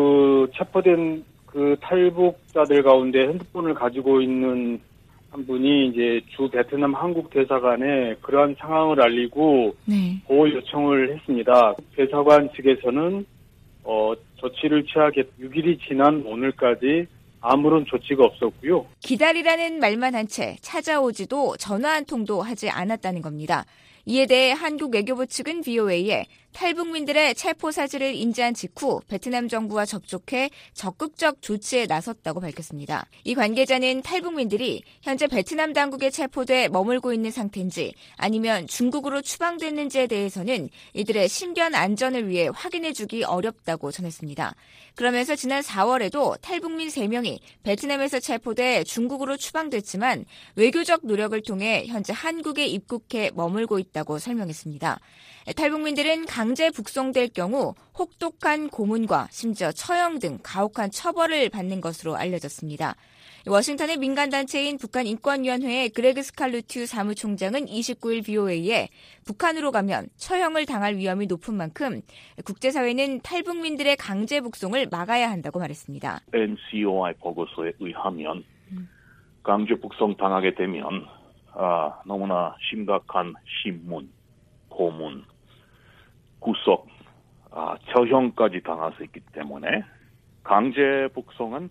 체포된 탈북자들 가운데 핸드폰을 가지고 있는 한 분이 이제 주 베트남 한국 대사관에 그러한 상황을 알리고 보호 요청을 했습니다. 대사관 측에서는 조치를 취하게 6일이 지난 오늘까지 아무런 조치가 없었고요. 기다리라는 말만 한 채 찾아오지도 전화 한 통도 하지 않았다는 겁니다. 이에 대해 한국 외교부 측은 VOA에 탈북민들의 체포 사실을 인지한 직후 베트남 정부와 접촉해 적극적 조치에 나섰다고 밝혔습니다. 이 관계자는 탈북민들이 현재 베트남 당국에 체포돼 머물고 있는 상태인지 아니면 중국으로 추방됐는지에 대해서는 이들의 신변 안전을 위해 확인해주기 어렵다고 전했습니다. 그러면서 지난 4월에도 탈북민 3명이 베트남에서 체포돼 중국으로 추방됐지만 외교적 노력을 통해 현재 한국에 입국해 머물고 있다고 설명했습니다. 탈북민들은 강제 북송될 경우 혹독한 고문과 심지어 처형 등 가혹한 처벌을 받는 것으로 알려졌습니다. 워싱턴의 민간단체인 북한인권위원회의 그레그 스칼루튜 사무총장은 29일 BOA에 북한으로 가면 처형을 당할 위험이 높은 만큼 국제사회는 탈북민들의 강제 북송을 막아야 한다고 말했습니다. NCOI 보고서에 의하면 강제 북송 당하게 되면 너무나 심각한 신문, 고문, 구속, 처형까지 당할 수 있기 때문에 강제 북송은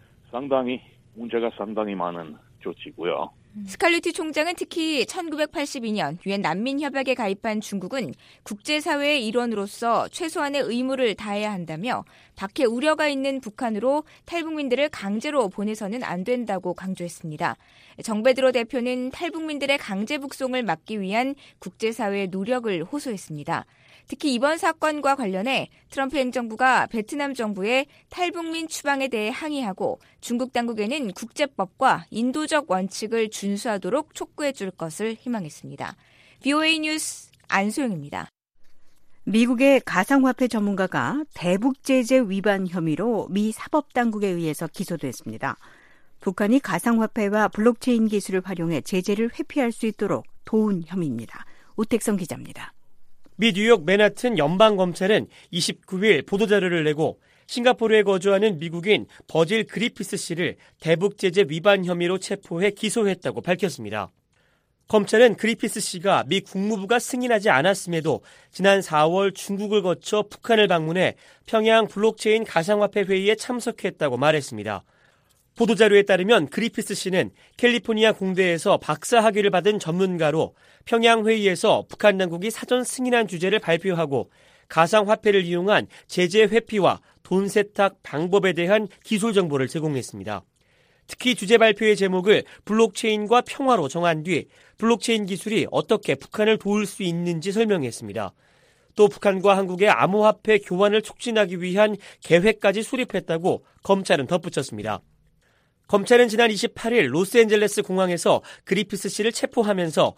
문제가 상당히 많은 조치고요. 스칼루티 총장은 특히 1982년 유엔 난민협약에 가입한 중국은 국제사회의 일원으로서 최소한의 의무를 다해야 한다며 박해 우려가 있는 북한으로 탈북민들을 강제로 보내서는 안 된다고 강조했습니다. 정베드로 대표는 탈북민들의 강제 북송을 막기 위한 국제사회의 노력을 호소했습니다. 특히 이번 사건과 관련해 트럼프 행정부가 베트남 정부의 탈북민 추방에 대해 항의하고 중국 당국에는 국제법과 인도적 원칙을 준수하도록 촉구해 줄 것을 희망했습니다. BOA 뉴스 안소영입니다. 미국의 가상화폐 전문가가 대북 제재 위반 혐의로 미 사법당국에 의해서 기소됐습니다. 북한이 가상화폐와 블록체인 기술을 활용해 제재를 회피할 수 있도록 도운 혐의입니다. 오택성 기자입니다. 미 뉴욕 맨하튼 연방검찰은 29일 보도자료를 내고 싱가포르에 거주하는 미국인 버질 그리피스 씨를 대북 제재 위반 혐의로 체포해 기소했다고 밝혔습니다. 검찰은 그리피스 씨가 미 국무부가 승인하지 않았음에도 지난 4월 중국을 거쳐 북한을 방문해 평양 블록체인 가상화폐 회의에 참석했다고 말했습니다. 보도자료에 따르면 그리피스 씨는 캘리포니아 공대에서 박사학위를 받은 전문가로 평양 회의에서 북한 당국이 사전 승인한 주제를 발표하고 가상화폐를 이용한 제재 회피와 돈 세탁 방법에 대한 기술 정보를 제공했습니다. 특히 주제 발표의 제목을 블록체인과 평화로 정한 뒤 블록체인 기술이 어떻게 북한을 도울 수 있는지 설명했습니다. 또 북한과 한국의 암호화폐 교환을 촉진하기 위한 계획까지 수립했다고 검찰은 덧붙였습니다. 검찰은 지난 28일 로스앤젤레스 공항에서 그리피스 씨를 체포하면서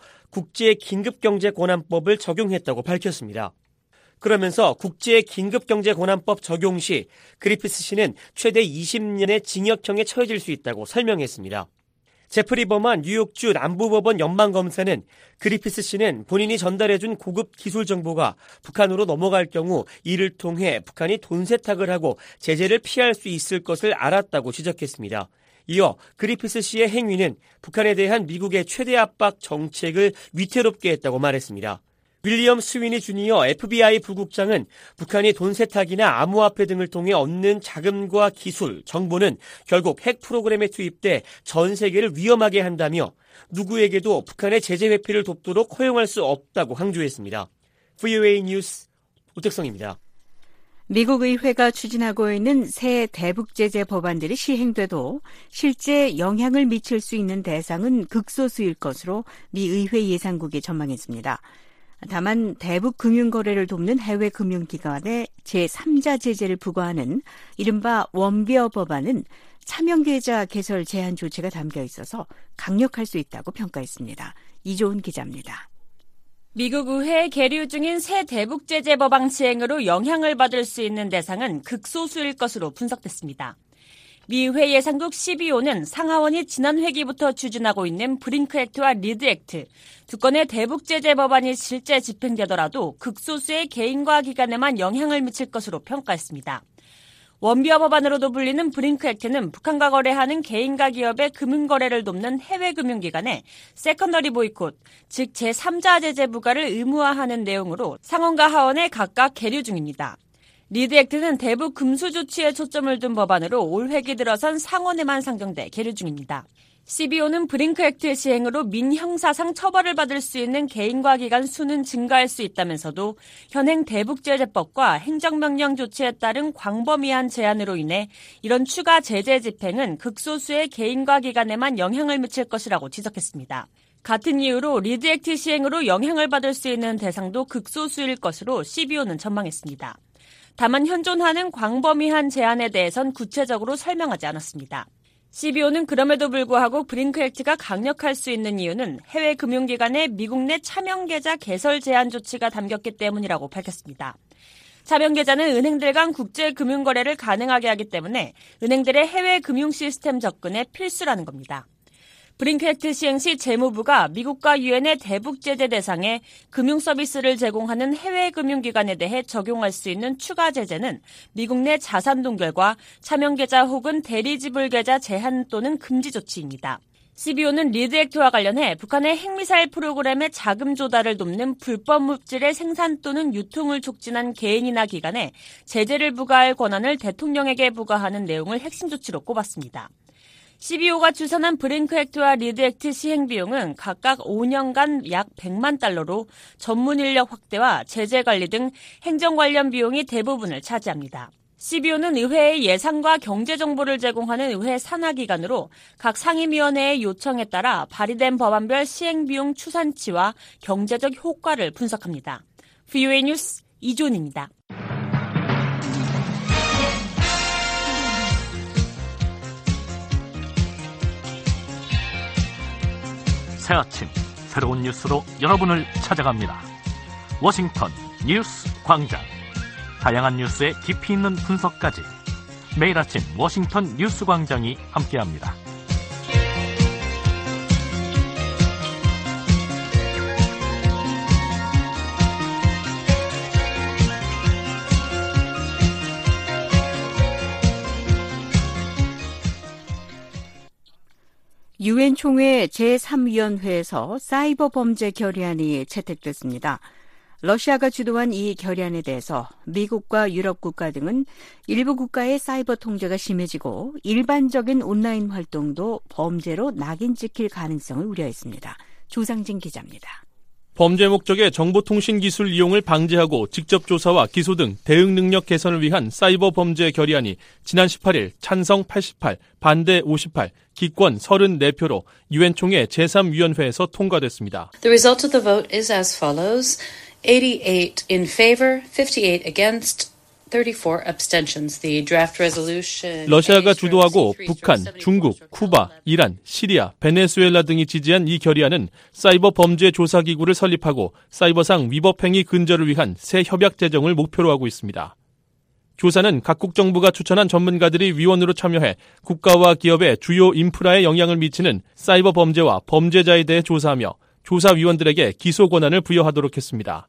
국제긴급경제권한법을 적용했다고 밝혔습니다. 그러면서 국제긴급경제권한법 적용 시 그리피스 씨는 최대 20년의 징역형에 처해질 수 있다고 설명했습니다. 제프리 버만 뉴욕주 남부법원 연방검사는 그리피스 씨는 본인이 전달해준 고급 기술 정보가 북한으로 넘어갈 경우 이를 통해 북한이 돈 세탁을 하고 제재를 피할 수 있을 것을 알았다고 지적했습니다. 이어 그리피스 씨의 행위는 북한에 대한 미국의 최대 압박 정책을 위태롭게 했다고 말했습니다. 윌리엄 스위니 주니어 FBI 부국장은 북한이 돈 세탁이나 암호화폐 등을 통해 얻는 자금과 기술, 정보는 결국 핵 프로그램에 투입돼 전 세계를 위험하게 한다며 누구에게도 북한의 제재 회피를 돕도록 허용할 수 없다고 강조했습니다. VOA 뉴스 오택성입니다. 미국 의회가 추진하고 있는 새 대북 제재 법안들이 시행돼도 실제 영향을 미칠 수 있는 대상은 극소수일 것으로 미 의회 예산국이 전망했습니다. 다만 대북 금융거래를 돕는 해외 금융기관에 제3자 제재를 부과하는 이른바 원비어 법안은 차명계좌 개설 제한 조치가 담겨 있어서 강력할 수 있다고 평가했습니다. 이조은 기자입니다. 미국 의회에 계류 중인 새 대북 제재 법안 시행으로 영향을 받을 수 있는 대상은 극소수일 것으로 분석됐습니다. 미 의회 예산국 12호는 상하원이 지난 회기부터 추진하고 있는 브링크 액트와 리드 액트, 두 건의 대북 제재 법안이 실제 집행되더라도 극소수의 개인과 기관에만 영향을 미칠 것으로 평가했습니다. 원비어 법안으로도 불리는 브링크 액트는 북한과 거래하는 개인과 기업의 금융거래를 돕는 해외 금융기관에 세컨더리 보이콧, 즉 제3자 제재 부과를 의무화하는 내용으로 상원과 하원에 각각 계류 중입니다. 리드 액트는 대북 금수 조치에 초점을 둔 법안으로 올 회기 들어선 상원에만 상정돼 계류 중입니다. CBO는 브링크 액트 시행으로 민형사상 처벌을 받을 수 있는 개인과 기관 수는 증가할 수 있다면서도 현행 대북제재법과 행정명령 조치에 따른 광범위한 제한으로 인해 이런 추가 제재 집행은 극소수의 개인과 기관에만 영향을 미칠 것이라고 지적했습니다. 같은 이유로 리드 액트 시행으로 영향을 받을 수 있는 대상도 극소수일 것으로 CBO는 전망했습니다. 다만 현존하는 광범위한 제한에 대해선 구체적으로 설명하지 않았습니다. CBO는 그럼에도 불구하고 브링크 액트가 강력할 수 있는 이유는 해외 금융기관의 미국 내 차명계좌 개설 제한 조치가 담겼기 때문이라고 밝혔습니다. 차명 계좌는 은행들 간 국제 금융 거래를 가능하게 하기 때문에 은행들의 해외 금융 시스템 접근에 필수라는 겁니다. 브링크 액트 시행 시 재무부가 미국과 유엔의 대북 제재 대상에 금융 서비스를 제공하는 해외 금융기관에 대해 적용할 수 있는 추가 제재는 미국 내 자산 동결과 차명 계좌 혹은 대리 지불 계좌 제한 또는 금지 조치입니다. CBO는 리드 액트와 관련해 북한의 핵미사일 프로그램의 자금 조달을 돕는 불법 물질의 생산 또는 유통을 촉진한 개인이나 기관에 제재를 부과할 권한을 대통령에게 부과하는 내용을 핵심 조치로 꼽았습니다. CBO가 추산한 브링크 액트와 리드 액트 시행 비용은 각각 5년간 약 100만 달러로 전문 인력 확대와 제재 관리 등 행정 관련 비용이 대부분을 차지합니다. CBO는 의회의 예산과 경제 정보를 제공하는 의회 산하기관으로 각 상임위원회의 요청에 따라 발의된 법안별 시행 비용 추산치와 경제적 효과를 분석합니다. VOA 뉴스 이존입니다. 새 아침 새로운 뉴스로 여러분을 찾아갑니다. 워싱턴 뉴스 광장. 다양한 뉴스의 깊이 있는 분석까지 매일 아침 워싱턴 뉴스 광장이 함께합니다. 유엔 총회 제3위원회에서 사이버 범죄 결의안이 채택됐습니다. 러시아가 주도한 이 결의안에 대해서 미국과 유럽 국가 등은 일부 국가의 사이버 통제가 심해지고 일반적인 온라인 활동도 범죄로 낙인 찍힐 가능성을 우려했습니다. 조상진 기자입니다. 범죄 목적의 정보통신 기술 이용을 방지하고 직접 조사와 기소 등 대응 능력 개선을 위한 사이버 범죄 결의안이 지난 18일 찬성 88, 반대 58, 기권 34표로 유엔 총회 제3위원회에서 통과됐습니다. The result of the vote is as follows. 88 in favor, 58 against, 34 abstentions. The draft resolution. 러시아가 주도하고 북한, 중국, 쿠바, 이란, 시리아, 베네수엘라 등이 지지한 이 결의안은 사이버 범죄 조사 기구를 설립하고 사이버상 위법 행위 근절을 위한 새 협약 제정을 목표로 하고 있습니다. 조사는 각국 정부가 추천한 전문가들이 위원으로 참여해 국가와 기업의 주요 인프라에 영향을 미치는 사이버 범죄와 범죄자에 대해 조사하며 조사위원들에게 기소 권한을 부여하도록 했습니다.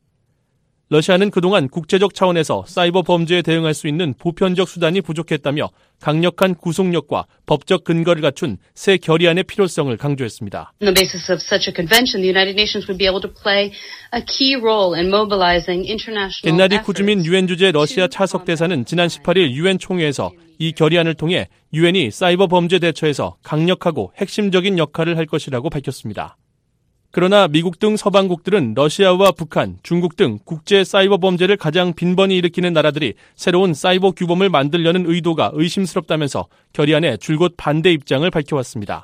러시아는 그동안 국제적 차원에서 사이버 범죄에 대응할 수 있는 보편적 수단이 부족했다며 강력한 구속력과 법적 근거를 갖춘 새 결의안의 필요성을 강조했습니다. On the basis of such a convention, the United Nations would be able to play a key role in mobilizing international 겐나디 쿠즈민 유엔 주재 러시아 차석 대사는 지난 18일 유엔 총회에서 이 결의안을 통해 유엔이 사이버 범죄 대처에서 강력하고 핵심적인 역할을 할 것이라고 밝혔습니다. 그러나 미국 등 서방국들은 러시아와 북한, 중국 등 국제 사이버 범죄를 가장 빈번히 일으키는 나라들이 새로운 사이버 규범을 만들려는 의도가 의심스럽다면서 결의안에 줄곧 반대 입장을 밝혀왔습니다.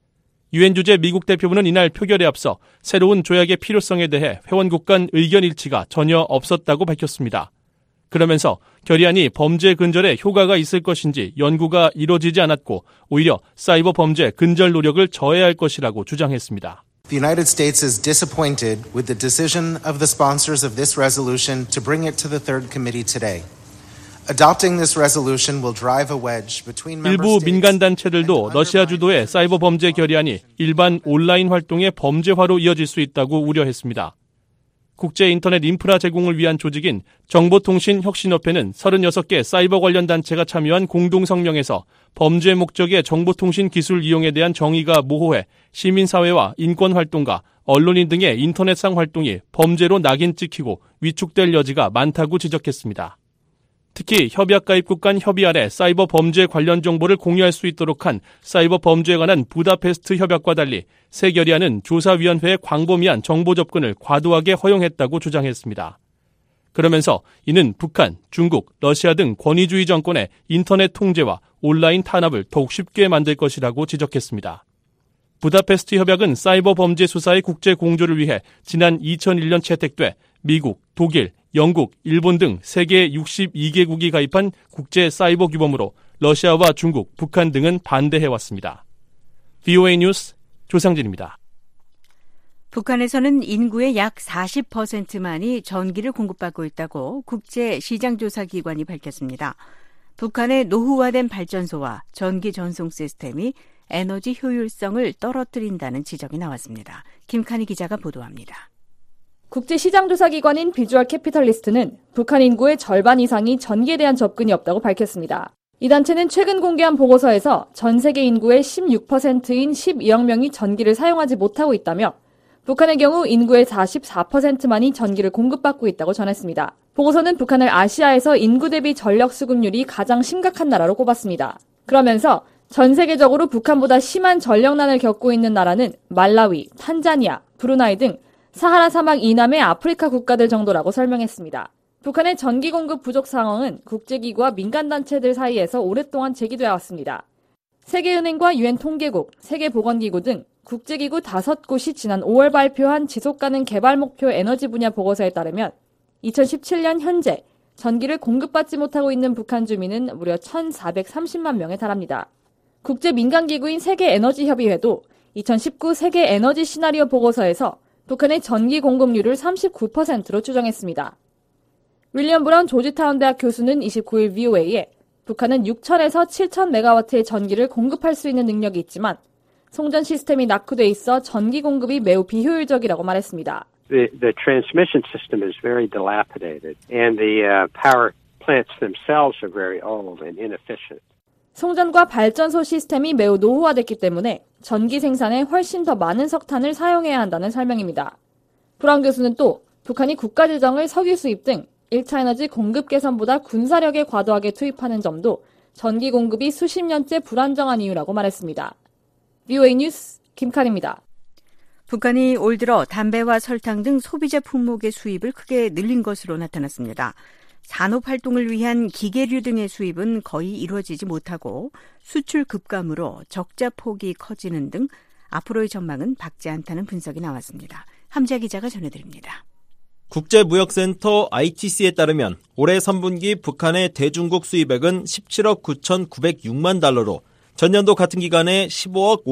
유엔 주재 미국 대표부는 이날 표결에 앞서 새로운 조약의 필요성에 대해 회원국 간 의견 일치가 전혀 없었다고 밝혔습니다. 그러면서 결의안이 범죄 근절에 효과가 있을 것인지 연구가 이뤄지지 않았고 오히려 사이버 범죄 근절 노력을 저해할 것이라고 주장했습니다. The United States is disappointed with the decision of the sponsors of this resolution to bring it to the Third Committee today. Adopting this resolution will drive a wedge between member 일부 states. 민간단체들도 러시아 주도의 사이버 범죄 결의안이 일반 온라인 활동의 범죄화로 이어질 수 있다고 우려했습니다. 국제 인터넷 인프라 제공을 위한 조직인 정보통신혁신협회는 36개 사이버 관련 단체가 참여한 공동성명에서 범죄 목적의 정보통신 기술 이용에 대한 정의가 모호해 시민사회와 인권활동가, 언론인 등의 인터넷상 활동이 범죄로 낙인 찍히고 위축될 여지가 많다고 지적했습니다. 특히 협약 가입국 간 협의 아래 사이버 범죄 관련 정보를 공유할 수 있도록 한 사이버 범죄에 관한 부다페스트 협약과 달리 새 결의안은 조사위원회의 광범위한 정보 접근을 과도하게 허용했다고 주장했습니다. 그러면서 이는 북한, 중국, 러시아 등 권위주의 정권의 인터넷 통제와 온라인 탄압을 더욱 쉽게 만들 것이라고 지적했습니다. 부다페스트 협약은 사이버 범죄 수사의 국제 공조를 위해 지난 2001년 채택돼 미국, 독일, 영국, 일본 등 세계 62개국이 가입한 국제 사이버 규범으로 러시아와 중국, 북한 등은 반대해왔습니다. VOA 뉴스 조상진입니다. 북한에서는 인구의 약 40%만이 전기를 공급받고 있다고 국제시장조사기관이 밝혔습니다. 북한의 노후화된 발전소와 전기 전송 시스템이 에너지 효율성을 떨어뜨린다는 지적이 나왔습니다. 김칸희 기자가 보도합니다. 국제시장조사기관인 비주얼 캐피털리스트는 북한 인구의 절반 이상이 전기에 대한 접근이 없다고 밝혔습니다. 이 단체는 최근 공개한 보고서에서 전 세계 인구의 16%인 12억 명이 전기를 사용하지 못하고 있다며 북한의 경우 인구의 44%만이 전기를 공급받고 있다고 전했습니다. 보고서는 북한을 아시아에서 인구 대비 전력 수급률이 가장 심각한 나라로 꼽았습니다. 그러면서 전 세계적으로 북한보다 심한 전력난을 겪고 있는 나라는 말라위, 탄자니아, 브루나이 등 사하라 사막 이남의 아프리카 국가들 정도라고 설명했습니다. 북한의 전기 공급 부족 상황은 국제기구와 민간단체들 사이에서 오랫동안 제기되어 왔습니다. 세계은행과 유엔 통계국, 세계보건기구 등 국제기구 5곳이 지난 5월 발표한 지속가능 개발 목표 에너지 분야 보고서에 따르면 2017년 현재 전기를 공급받지 못하고 있는 북한 주민은 무려 1,430만 명에 달합니다. 국제민간기구인 세계에너지협의회도 2019 세계에너지 시나리오 보고서에서 북한의 전기 공급률을 39%로 추정했습니다. 윌리엄 브라운 조지타운 대학 교수는 29일 VOA에 북한은 6,000에서 7,000메가와트의 전기를 공급할 수 있는 능력이 있지만 송전 시스템이 낙후돼 있어 전기 공급이 매우 비효율적이라고 말했습니다. The transmission system is very dilapidated and the power plants themselves are very old and inefficient. 송전과 발전소 시스템이 매우 노후화됐기 때문에 전기 생산에 훨씬 더 많은 석탄을 사용해야 한다는 설명입니다. 브라운 교수는 또 북한이 국가 재정을 석유 수입 등 1차 에너지 공급 개선보다 군사력에 과도하게 투입하는 점도 전기 공급이 수십 년째 불안정한 이유라고 말했습니다. VOA 뉴스 김칸입니다. 북한이 올 들어 담배와 설탕 등 소비재 품목의 수입을 크게 늘린 것으로 나타났습니다. 산업활동을 위한 기계류 등의 수입은 거의 이루어지지 못하고 수출 급감으로 적자 폭이 커지는 등 앞으로의 전망은 밝지 않다는 분석이 나왔습니다. 함지아 기자가 전해드립니다. 국제무역센터 ITC에 따르면 올해 3분기 북한의 대중국 수입액은 17억 9,906만 달러로 전년도 같은 기간에 15억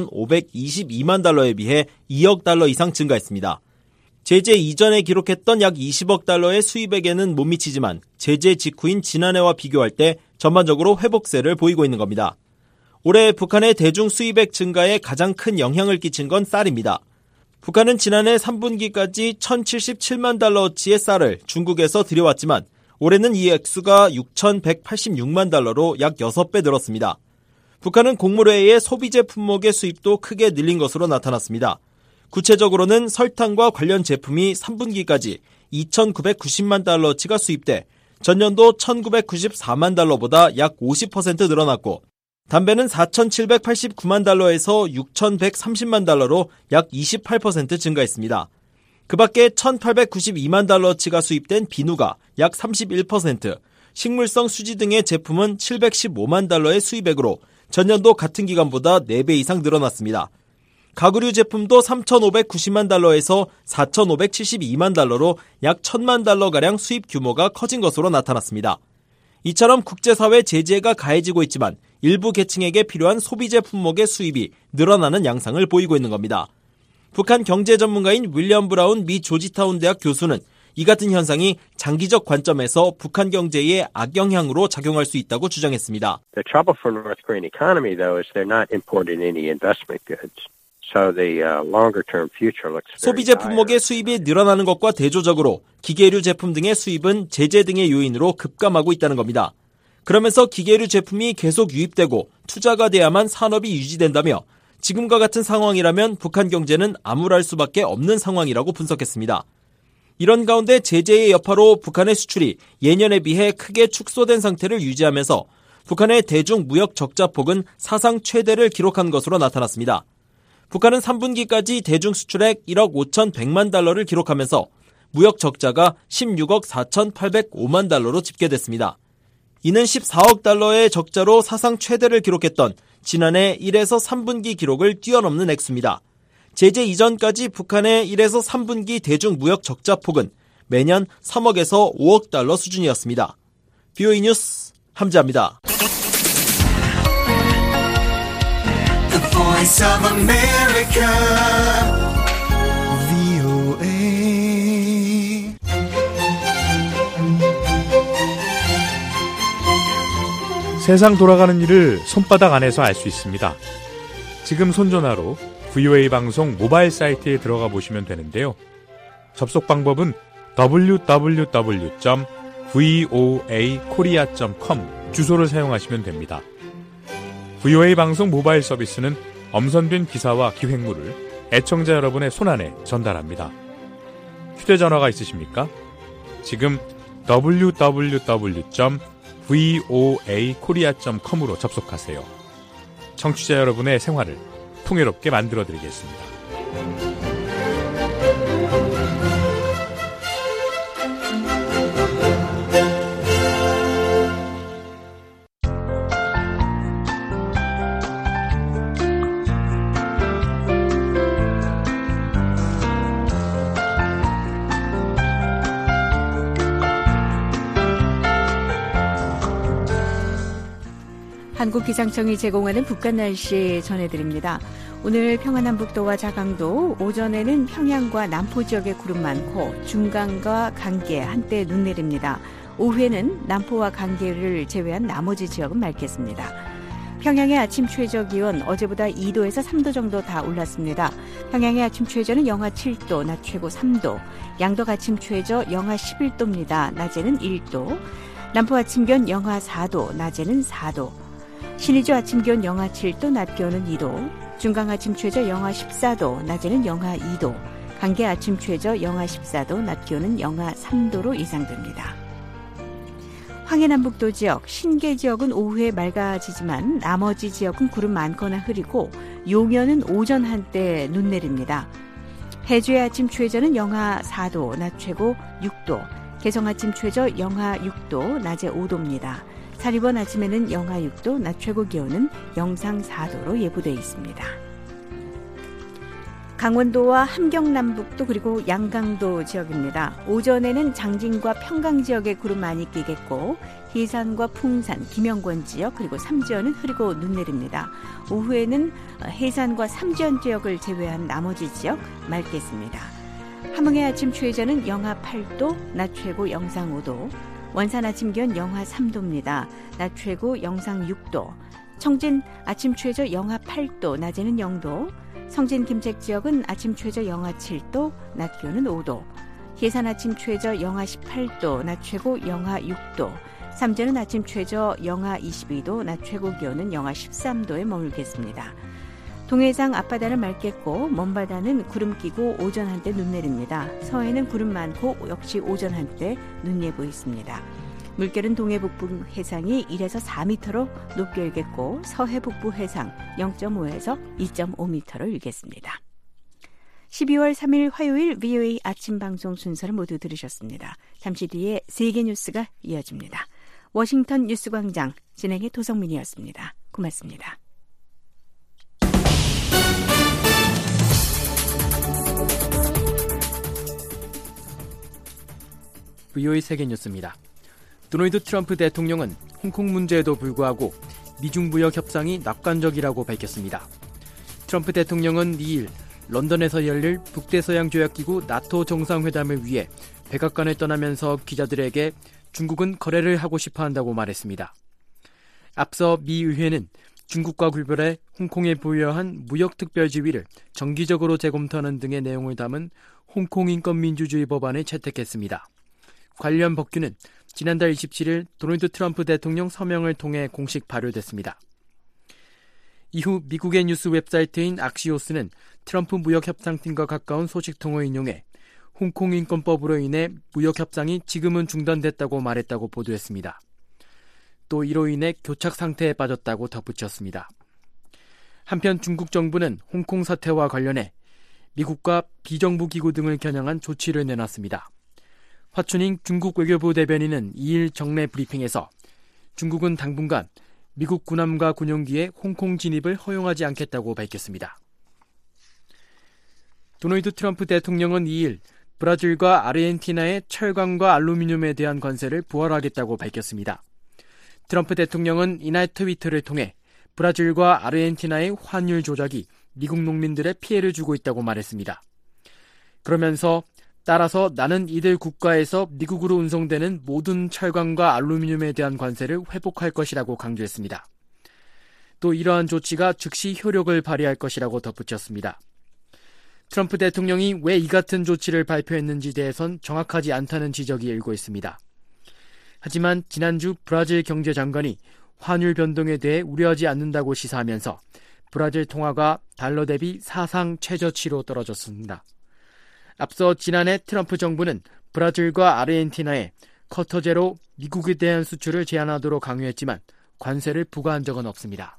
5,522만 달러에 비해 2억 달러 이상 증가했습니다. 제재 이전에 기록했던 약 20억 달러의 수입액에는 못 미치지만 제재 직후인 지난해와 비교할 때 전반적으로 회복세를 보이고 있는 겁니다. 올해 북한의 대중 수입액 증가에 가장 큰 영향을 끼친 건 쌀입니다. 북한은 지난해 3분기까지 1,077만 달러어치의 쌀을 중국에서 들여왔지만 올해는 이 액수가 6,186만 달러로 약 6배 늘었습니다. 북한은 곡물 외에 소비재 품목의 수입도 크게 늘린 것으로 나타났습니다. 구체적으로는 설탕과 관련 제품이 3분기까지 2,990만 달러어치가 수입돼 전년도 1,994만 달러보다 약 50% 늘어났고 담배는 4,789만 달러에서 6,130만 달러로 약 28% 증가했습니다. 그 밖에 1,892만 달러어치가 수입된 비누가 약 31%, 식물성 수지 등의 제품은 715만 달러의 수입액으로 전년도 같은 기간보다 4배 이상 늘어났습니다. 가구류 제품도 3,590만 달러에서 4,572만 달러로 약 1,000만 달러가량 수입 규모가 커진 것으로 나타났습니다. 이처럼 국제사회 제재가 가해지고 있지만 일부 계층에게 필요한 소비재 품목의 수입이 늘어나는 양상을 보이고 있는 겁니다. 북한 경제 전문가인 윌리엄 브라운 미 조지타운 대학 교수는 이 같은 현상이 장기적 관점에서 북한 경제에 악영향으로 작용할 수 있다고 주장했습니다. The trouble for North Korean economy, though, is they're not importing any investment goods. So the longer-term future looks very 소비재 품목의 수입이 늘어나는 것과 대조적으로 기계류 제품 등의 수입은 제재 등의 요인으로 급감하고 있다는 겁니다. 그러면서 기계류 제품이 계속 유입되고 투자가 돼야만 산업이 유지된다며 지금과 같은 상황이라면 북한 경제는 암울할 수밖에 없는 상황이라고 분석했습니다. 이런 가운데 제재의 여파로 북한의 수출이 예년에 비해 크게 축소된 상태를 유지하면서 북한의 대중 무역 적자 폭은 사상 최대를 기록한 것으로 나타났습니다. 북한은 3분기까지 대중 수출액 1억 5,100만 달러를 기록하면서 무역 적자가 16억 4,805만 달러로 집계됐습니다. 이는 14억 달러의 적자로 사상 최대를 기록했던 지난해 1에서 3분기 기록을 뛰어넘는 액수입니다. 제재 이전까지 북한의 1에서 3분기 대중 무역 적자 폭은 매년 3억에서 5억 달러 수준이었습니다. VOA 뉴스 함지아입니다. The Voice of America, 세상 돌아가는 일을 손바닥 안에서 알 수 있습니다. 지금 손전화로 VOA 방송 모바일 사이트에 들어가 보시면 되는데요. 접속 방법은 www.voakorea.com 주소를 사용하시면 됩니다. VOA 방송 모바일 서비스는 엄선된 기사와 기획물을 애청자 여러분의 손안에 전달합니다. 휴대전화가 있으십니까? 지금 www.voakorea.com으로 접속하세요. 청취자 여러분의 생활을 풍요롭게 만들어드리겠습니다. 한국기상청이 제공하는 북한 날씨 전해드립니다. 오늘 평안남북도와 자강도, 오전에는 평양과 남포 지역에 구름 많고 중강과 강계 한때 눈 내립니다. 오후에는 남포와 강계를 제외한 나머지 지역은 맑겠습니다. 평양의 아침 최저 기온 어제보다 2도에서 3도 정도 다 올랐습니다. 평양의 아침 최저는 영하 7도, 낮 최고 3도, 양덕 아침 최저 영하 11도입니다. 낮에는 1도, 남포 아침 기온 영하 4도, 낮에는 4도, 신의주 아침 기온 영하 7도, 낮 기온은 2도, 중강 아침 최저 영하 14도, 낮에는 영하 2도, 강계 아침 최저 영하 14도, 낮 기온은 영하 3도로 예상됩니다. 황해남북도 지역, 신계 지역은 오후에 맑아지지만 나머지 지역은 구름 많거나 흐리고 용현은 오전 한때 눈 내립니다. 해주의 아침 최저는 영하 4도, 낮 최고 6도, 개성 아침 최저 영하 6도, 낮에 5도입니다. 사리번 아침에는 영하 6도, 낮 최고 기온은 영상 4도로 예보되어 있습니다. 강원도와 함경남북도 그리고 양강도 지역입니다. 오전에는 장진과 평강 지역에 구름 많이 끼겠고 해산과 풍산, 김영권 지역 그리고 삼지연은 흐리고 눈 내립니다. 오후에는 해산과 삼지연 지역을 제외한 나머지 지역 맑겠습니다. 함흥의 아침 최저는 영하 8도, 낮 최고 영상 5도, 원산 아침 기온 영하 3도입니다. 낮 최고 영상 6도, 청진 아침 최저 영하 8도, 낮에는 0도, 성진 김책 지역은 아침 최저 영하 7도, 낮 기온은 5도, 해산 아침 최저 영하 18도, 낮 최고 영하 6도, 삼전은 아침 최저 영하 22도, 낮 최고 기온은 영하 13도에 머물겠습니다. 동해상 앞바다는 맑겠고 먼바다는 구름 끼고 오전 한때 눈 내립니다. 서해는 구름 많고 역시 오전 한때 눈 예보 있습니다. 물결은 동해 북부 해상이 1에서 4m로 높게 일겠고 서해 북부 해상 0.5에서 2.5m로 일겠습니다. 12월 3일 화요일 VOA 아침 방송 순서를 모두 들으셨습니다. 잠시 뒤에 세계 뉴스가 이어집니다. 워싱턴 뉴스광장 진행의 도성민이었습니다. 고맙습니다. VOA 세계뉴스입니다. 도널드 트럼프 대통령은 홍콩 문제에도 불구하고 미중 무역 협상이 낙관적이라고 밝혔습니다. 트럼프 대통령은 2일 런던에서 열릴 북대서양조약기구 나토 정상회담을 위해 백악관을 떠나면서 기자들에게 중국은 거래를 하고 싶어 한다고 말했습니다. 앞서 미 의회는 중국과 굴별해 홍콩에 부여한 무역특별지위를 정기적으로 재검토하는 등의 내용을 담은 홍콩 인권민주주의 법안을 채택했습니다. 관련 법규는 지난달 27일 도널드 트럼프 대통령 서명을 통해 공식 발효됐습니다. 이후 미국의 뉴스 웹사이트인 악시오스는 트럼프 무역협상팀과 가까운 소식통을 인용해 홍콩 인권법으로 인해 무역협상이 지금은 중단됐다고 말했다고 보도했습니다. 또 이로 인해 교착 상태에 빠졌다고 덧붙였습니다. 한편 중국 정부는 홍콩 사태와 관련해 미국과 비정부 기구 등을 겨냥한 조치를 내놨습니다. 화춘잉 중국 외교부 대변인은 2일 정례 브리핑에서 중국은 당분간 미국 군함과 군용기의 홍콩 진입을 허용하지 않겠다고 밝혔습니다. 도널드 트럼프 대통령은 2일 브라질과 아르헨티나의 철강과 알루미늄에 대한 관세를 부활하겠다고 밝혔습니다. 트럼프 대통령은 이날 트위터를 통해 브라질과 아르헨티나의 환율 조작이 미국 농민들의 피해를 주고 있다고 말했습니다. 그러면서 따라서 나는 이들 국가에서 미국으로 운송되는 모든 철강과 알루미늄에 대한 관세를 회복할 것이라고 강조했습니다. 또 이러한 조치가 즉시 효력을 발휘할 것이라고 덧붙였습니다. 트럼프 대통령이 왜 이 같은 조치를 발표했는지 대해선 정확하지 않다는 지적이 일고 있습니다. 하지만 지난주 브라질 경제장관이 환율 변동에 대해 우려하지 않는다고 시사하면서 브라질 통화가 달러 대비 사상 최저치로 떨어졌습니다. 앞서 지난해 트럼프 정부는 브라질과 아르헨티나에 쿼터제로 미국에 대한 수출을 제한하도록 강요했지만 관세를 부과한 적은 없습니다.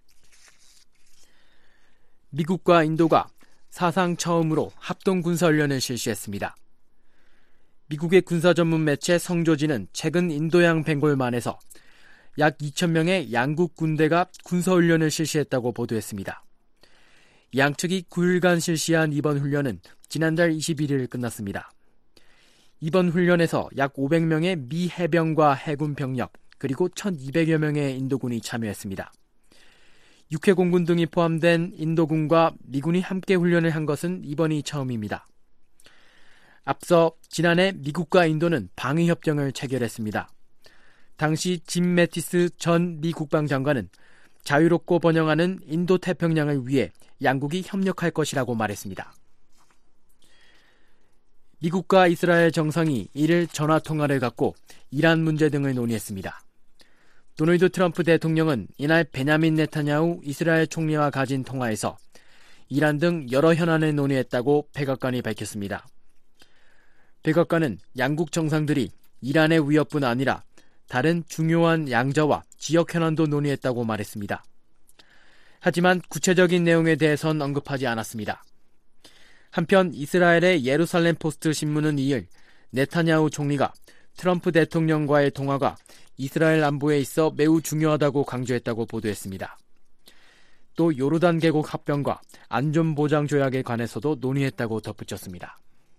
미국과 인도가 사상 처음으로 합동 군사훈련을 실시했습니다. 미국의 군사 전문 매체 성조지는 최근 인도양 벵골만에서 약 2,000명의 양국 군대가 군사훈련을 실시했다고 보도했습니다. 양측이 9일간 실시한 이번 훈련은 지난달 21일 끝났습니다. 이번 훈련에서 약 500명의 미 해병과 해군 병력 그리고 1,200여 명의 인도군이 참여했습니다. 육해공군 등이 포함된 인도군과 미군이 함께 훈련을 한 것은 이번이 처음입니다. 앞서 지난해 미국과 인도는 방위협정을 체결했습니다. 당시 짐 매티스 전 미 국방장관은 자유롭고 번영하는 인도태평양을 위해 양국이 협력할 것이라고 말했습니다. 미국과 이스라엘 정상이 이를 전화통화를 갖고 이란 문제 등을 논의했습니다. 도널드 트럼프 대통령은 이날 베냐민 네타냐후 이스라엘 총리와 가진 통화에서 이란 등 여러 현안을 논의했다고 백악관이 밝혔습니다. 백악관은 양국 정상들이 이란의 위협뿐 아니라 다른 중요한 양자와 지역 현안도 논의했다고 말했습니다. 하지만 구체적인 내용에 대해선 언급하지 않았습니다. 한편 이스라엘의 예루살렘 포스트 신문은 2일 네타냐후 총리가 트럼프 대통령과의 통화가 이스라엘 안보에 있어 매우 중요하다고 강조했다고 보도했습니다. 또 요르단 계곡 합병과 안전보장 조약에 관해서도 논의했다고 덧붙였습니다.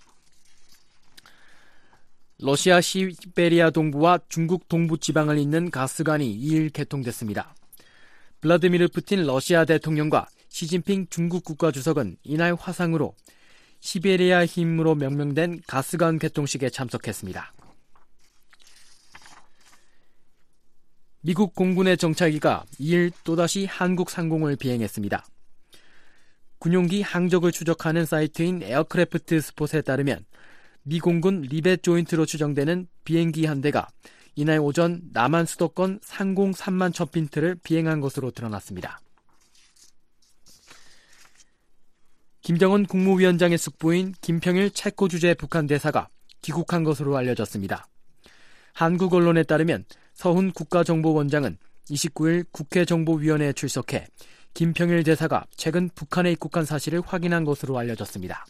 러시아 시베리아 동부와 중국 동부 지방을 잇는 가스관이 2일 개통됐습니다. 블라디미르 푸틴 러시아 대통령과 시진핑 중국 국가주석은 이날 화상으로 시베리아 힘으로 명명된 가스관 개통식에 참석했습니다. 미국 공군의 정찰기가 2일 또다시 한국 상공을 비행했습니다. 군용기 항적을 추적하는 사이트인 에어크래프트 스폿에 따르면 미 공군 리벳 조인트로 추정되는 비행기 한 대가 이날 오전 남한 수도권 상공 3만 1000피트를 비행한 것으로 드러났습니다. 김정은 국무위원장의 숙부인 김평일 체코 주재 북한 대사가 귀국한 것으로 알려졌습니다. 한국 언론에 따르면 서훈 국가정보원장은 29일 국회정보위원회에 출석해 김평일 대사가 최근 북한에 입국한 사실을 확인한 것으로 알려졌습니다.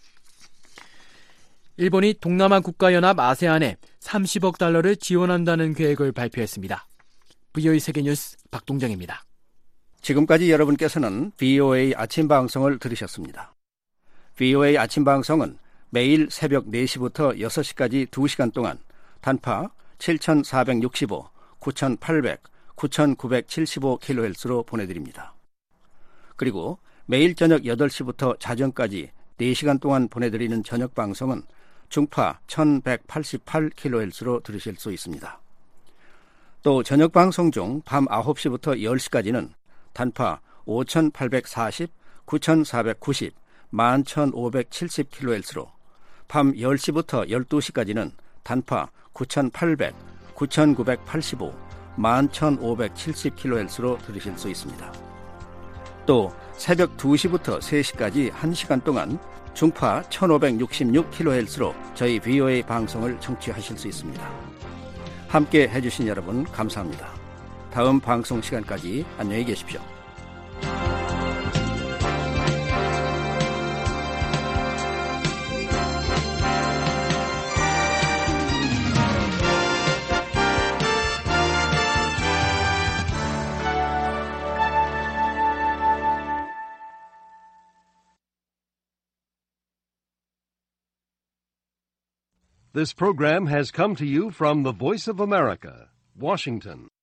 일본이 동남아 국가연합 아세안에 30억 달러를 지원한다는 계획을 발표했습니다. VOA 세계뉴스 박동정입니다. 지금까지 여러분께서는 VOA 아침 방송을 들으셨습니다. VOA 아침 방송은 매일 새벽 4시부터 6시까지 2시간 동안 단파 7465, 9800, 9975kHz로 보내드립니다. 그리고 매일 저녁 8시부터 자정까지 4시간 동안 보내드리는 저녁 방송은 중파 1188kHz로 들으실 수 있습니다. 또 저녁 방송 중 밤 9시부터 10시까지는 단파 5840, 9490, 11570kHz로 밤 10시부터 12시까지는 단파 9800, 9985, 11570kHz로 들으실 수 있습니다. 또 새벽 2시부터 3시까지 1시간 동안 중파 1566kHz로 저희 VOA 방송을 청취하실 수 있습니다. 함께 해주신 여러분 감사합니다. 다음 방송 시간까지 안녕히 계십시오. This program has come to you from the Voice of America, Washington.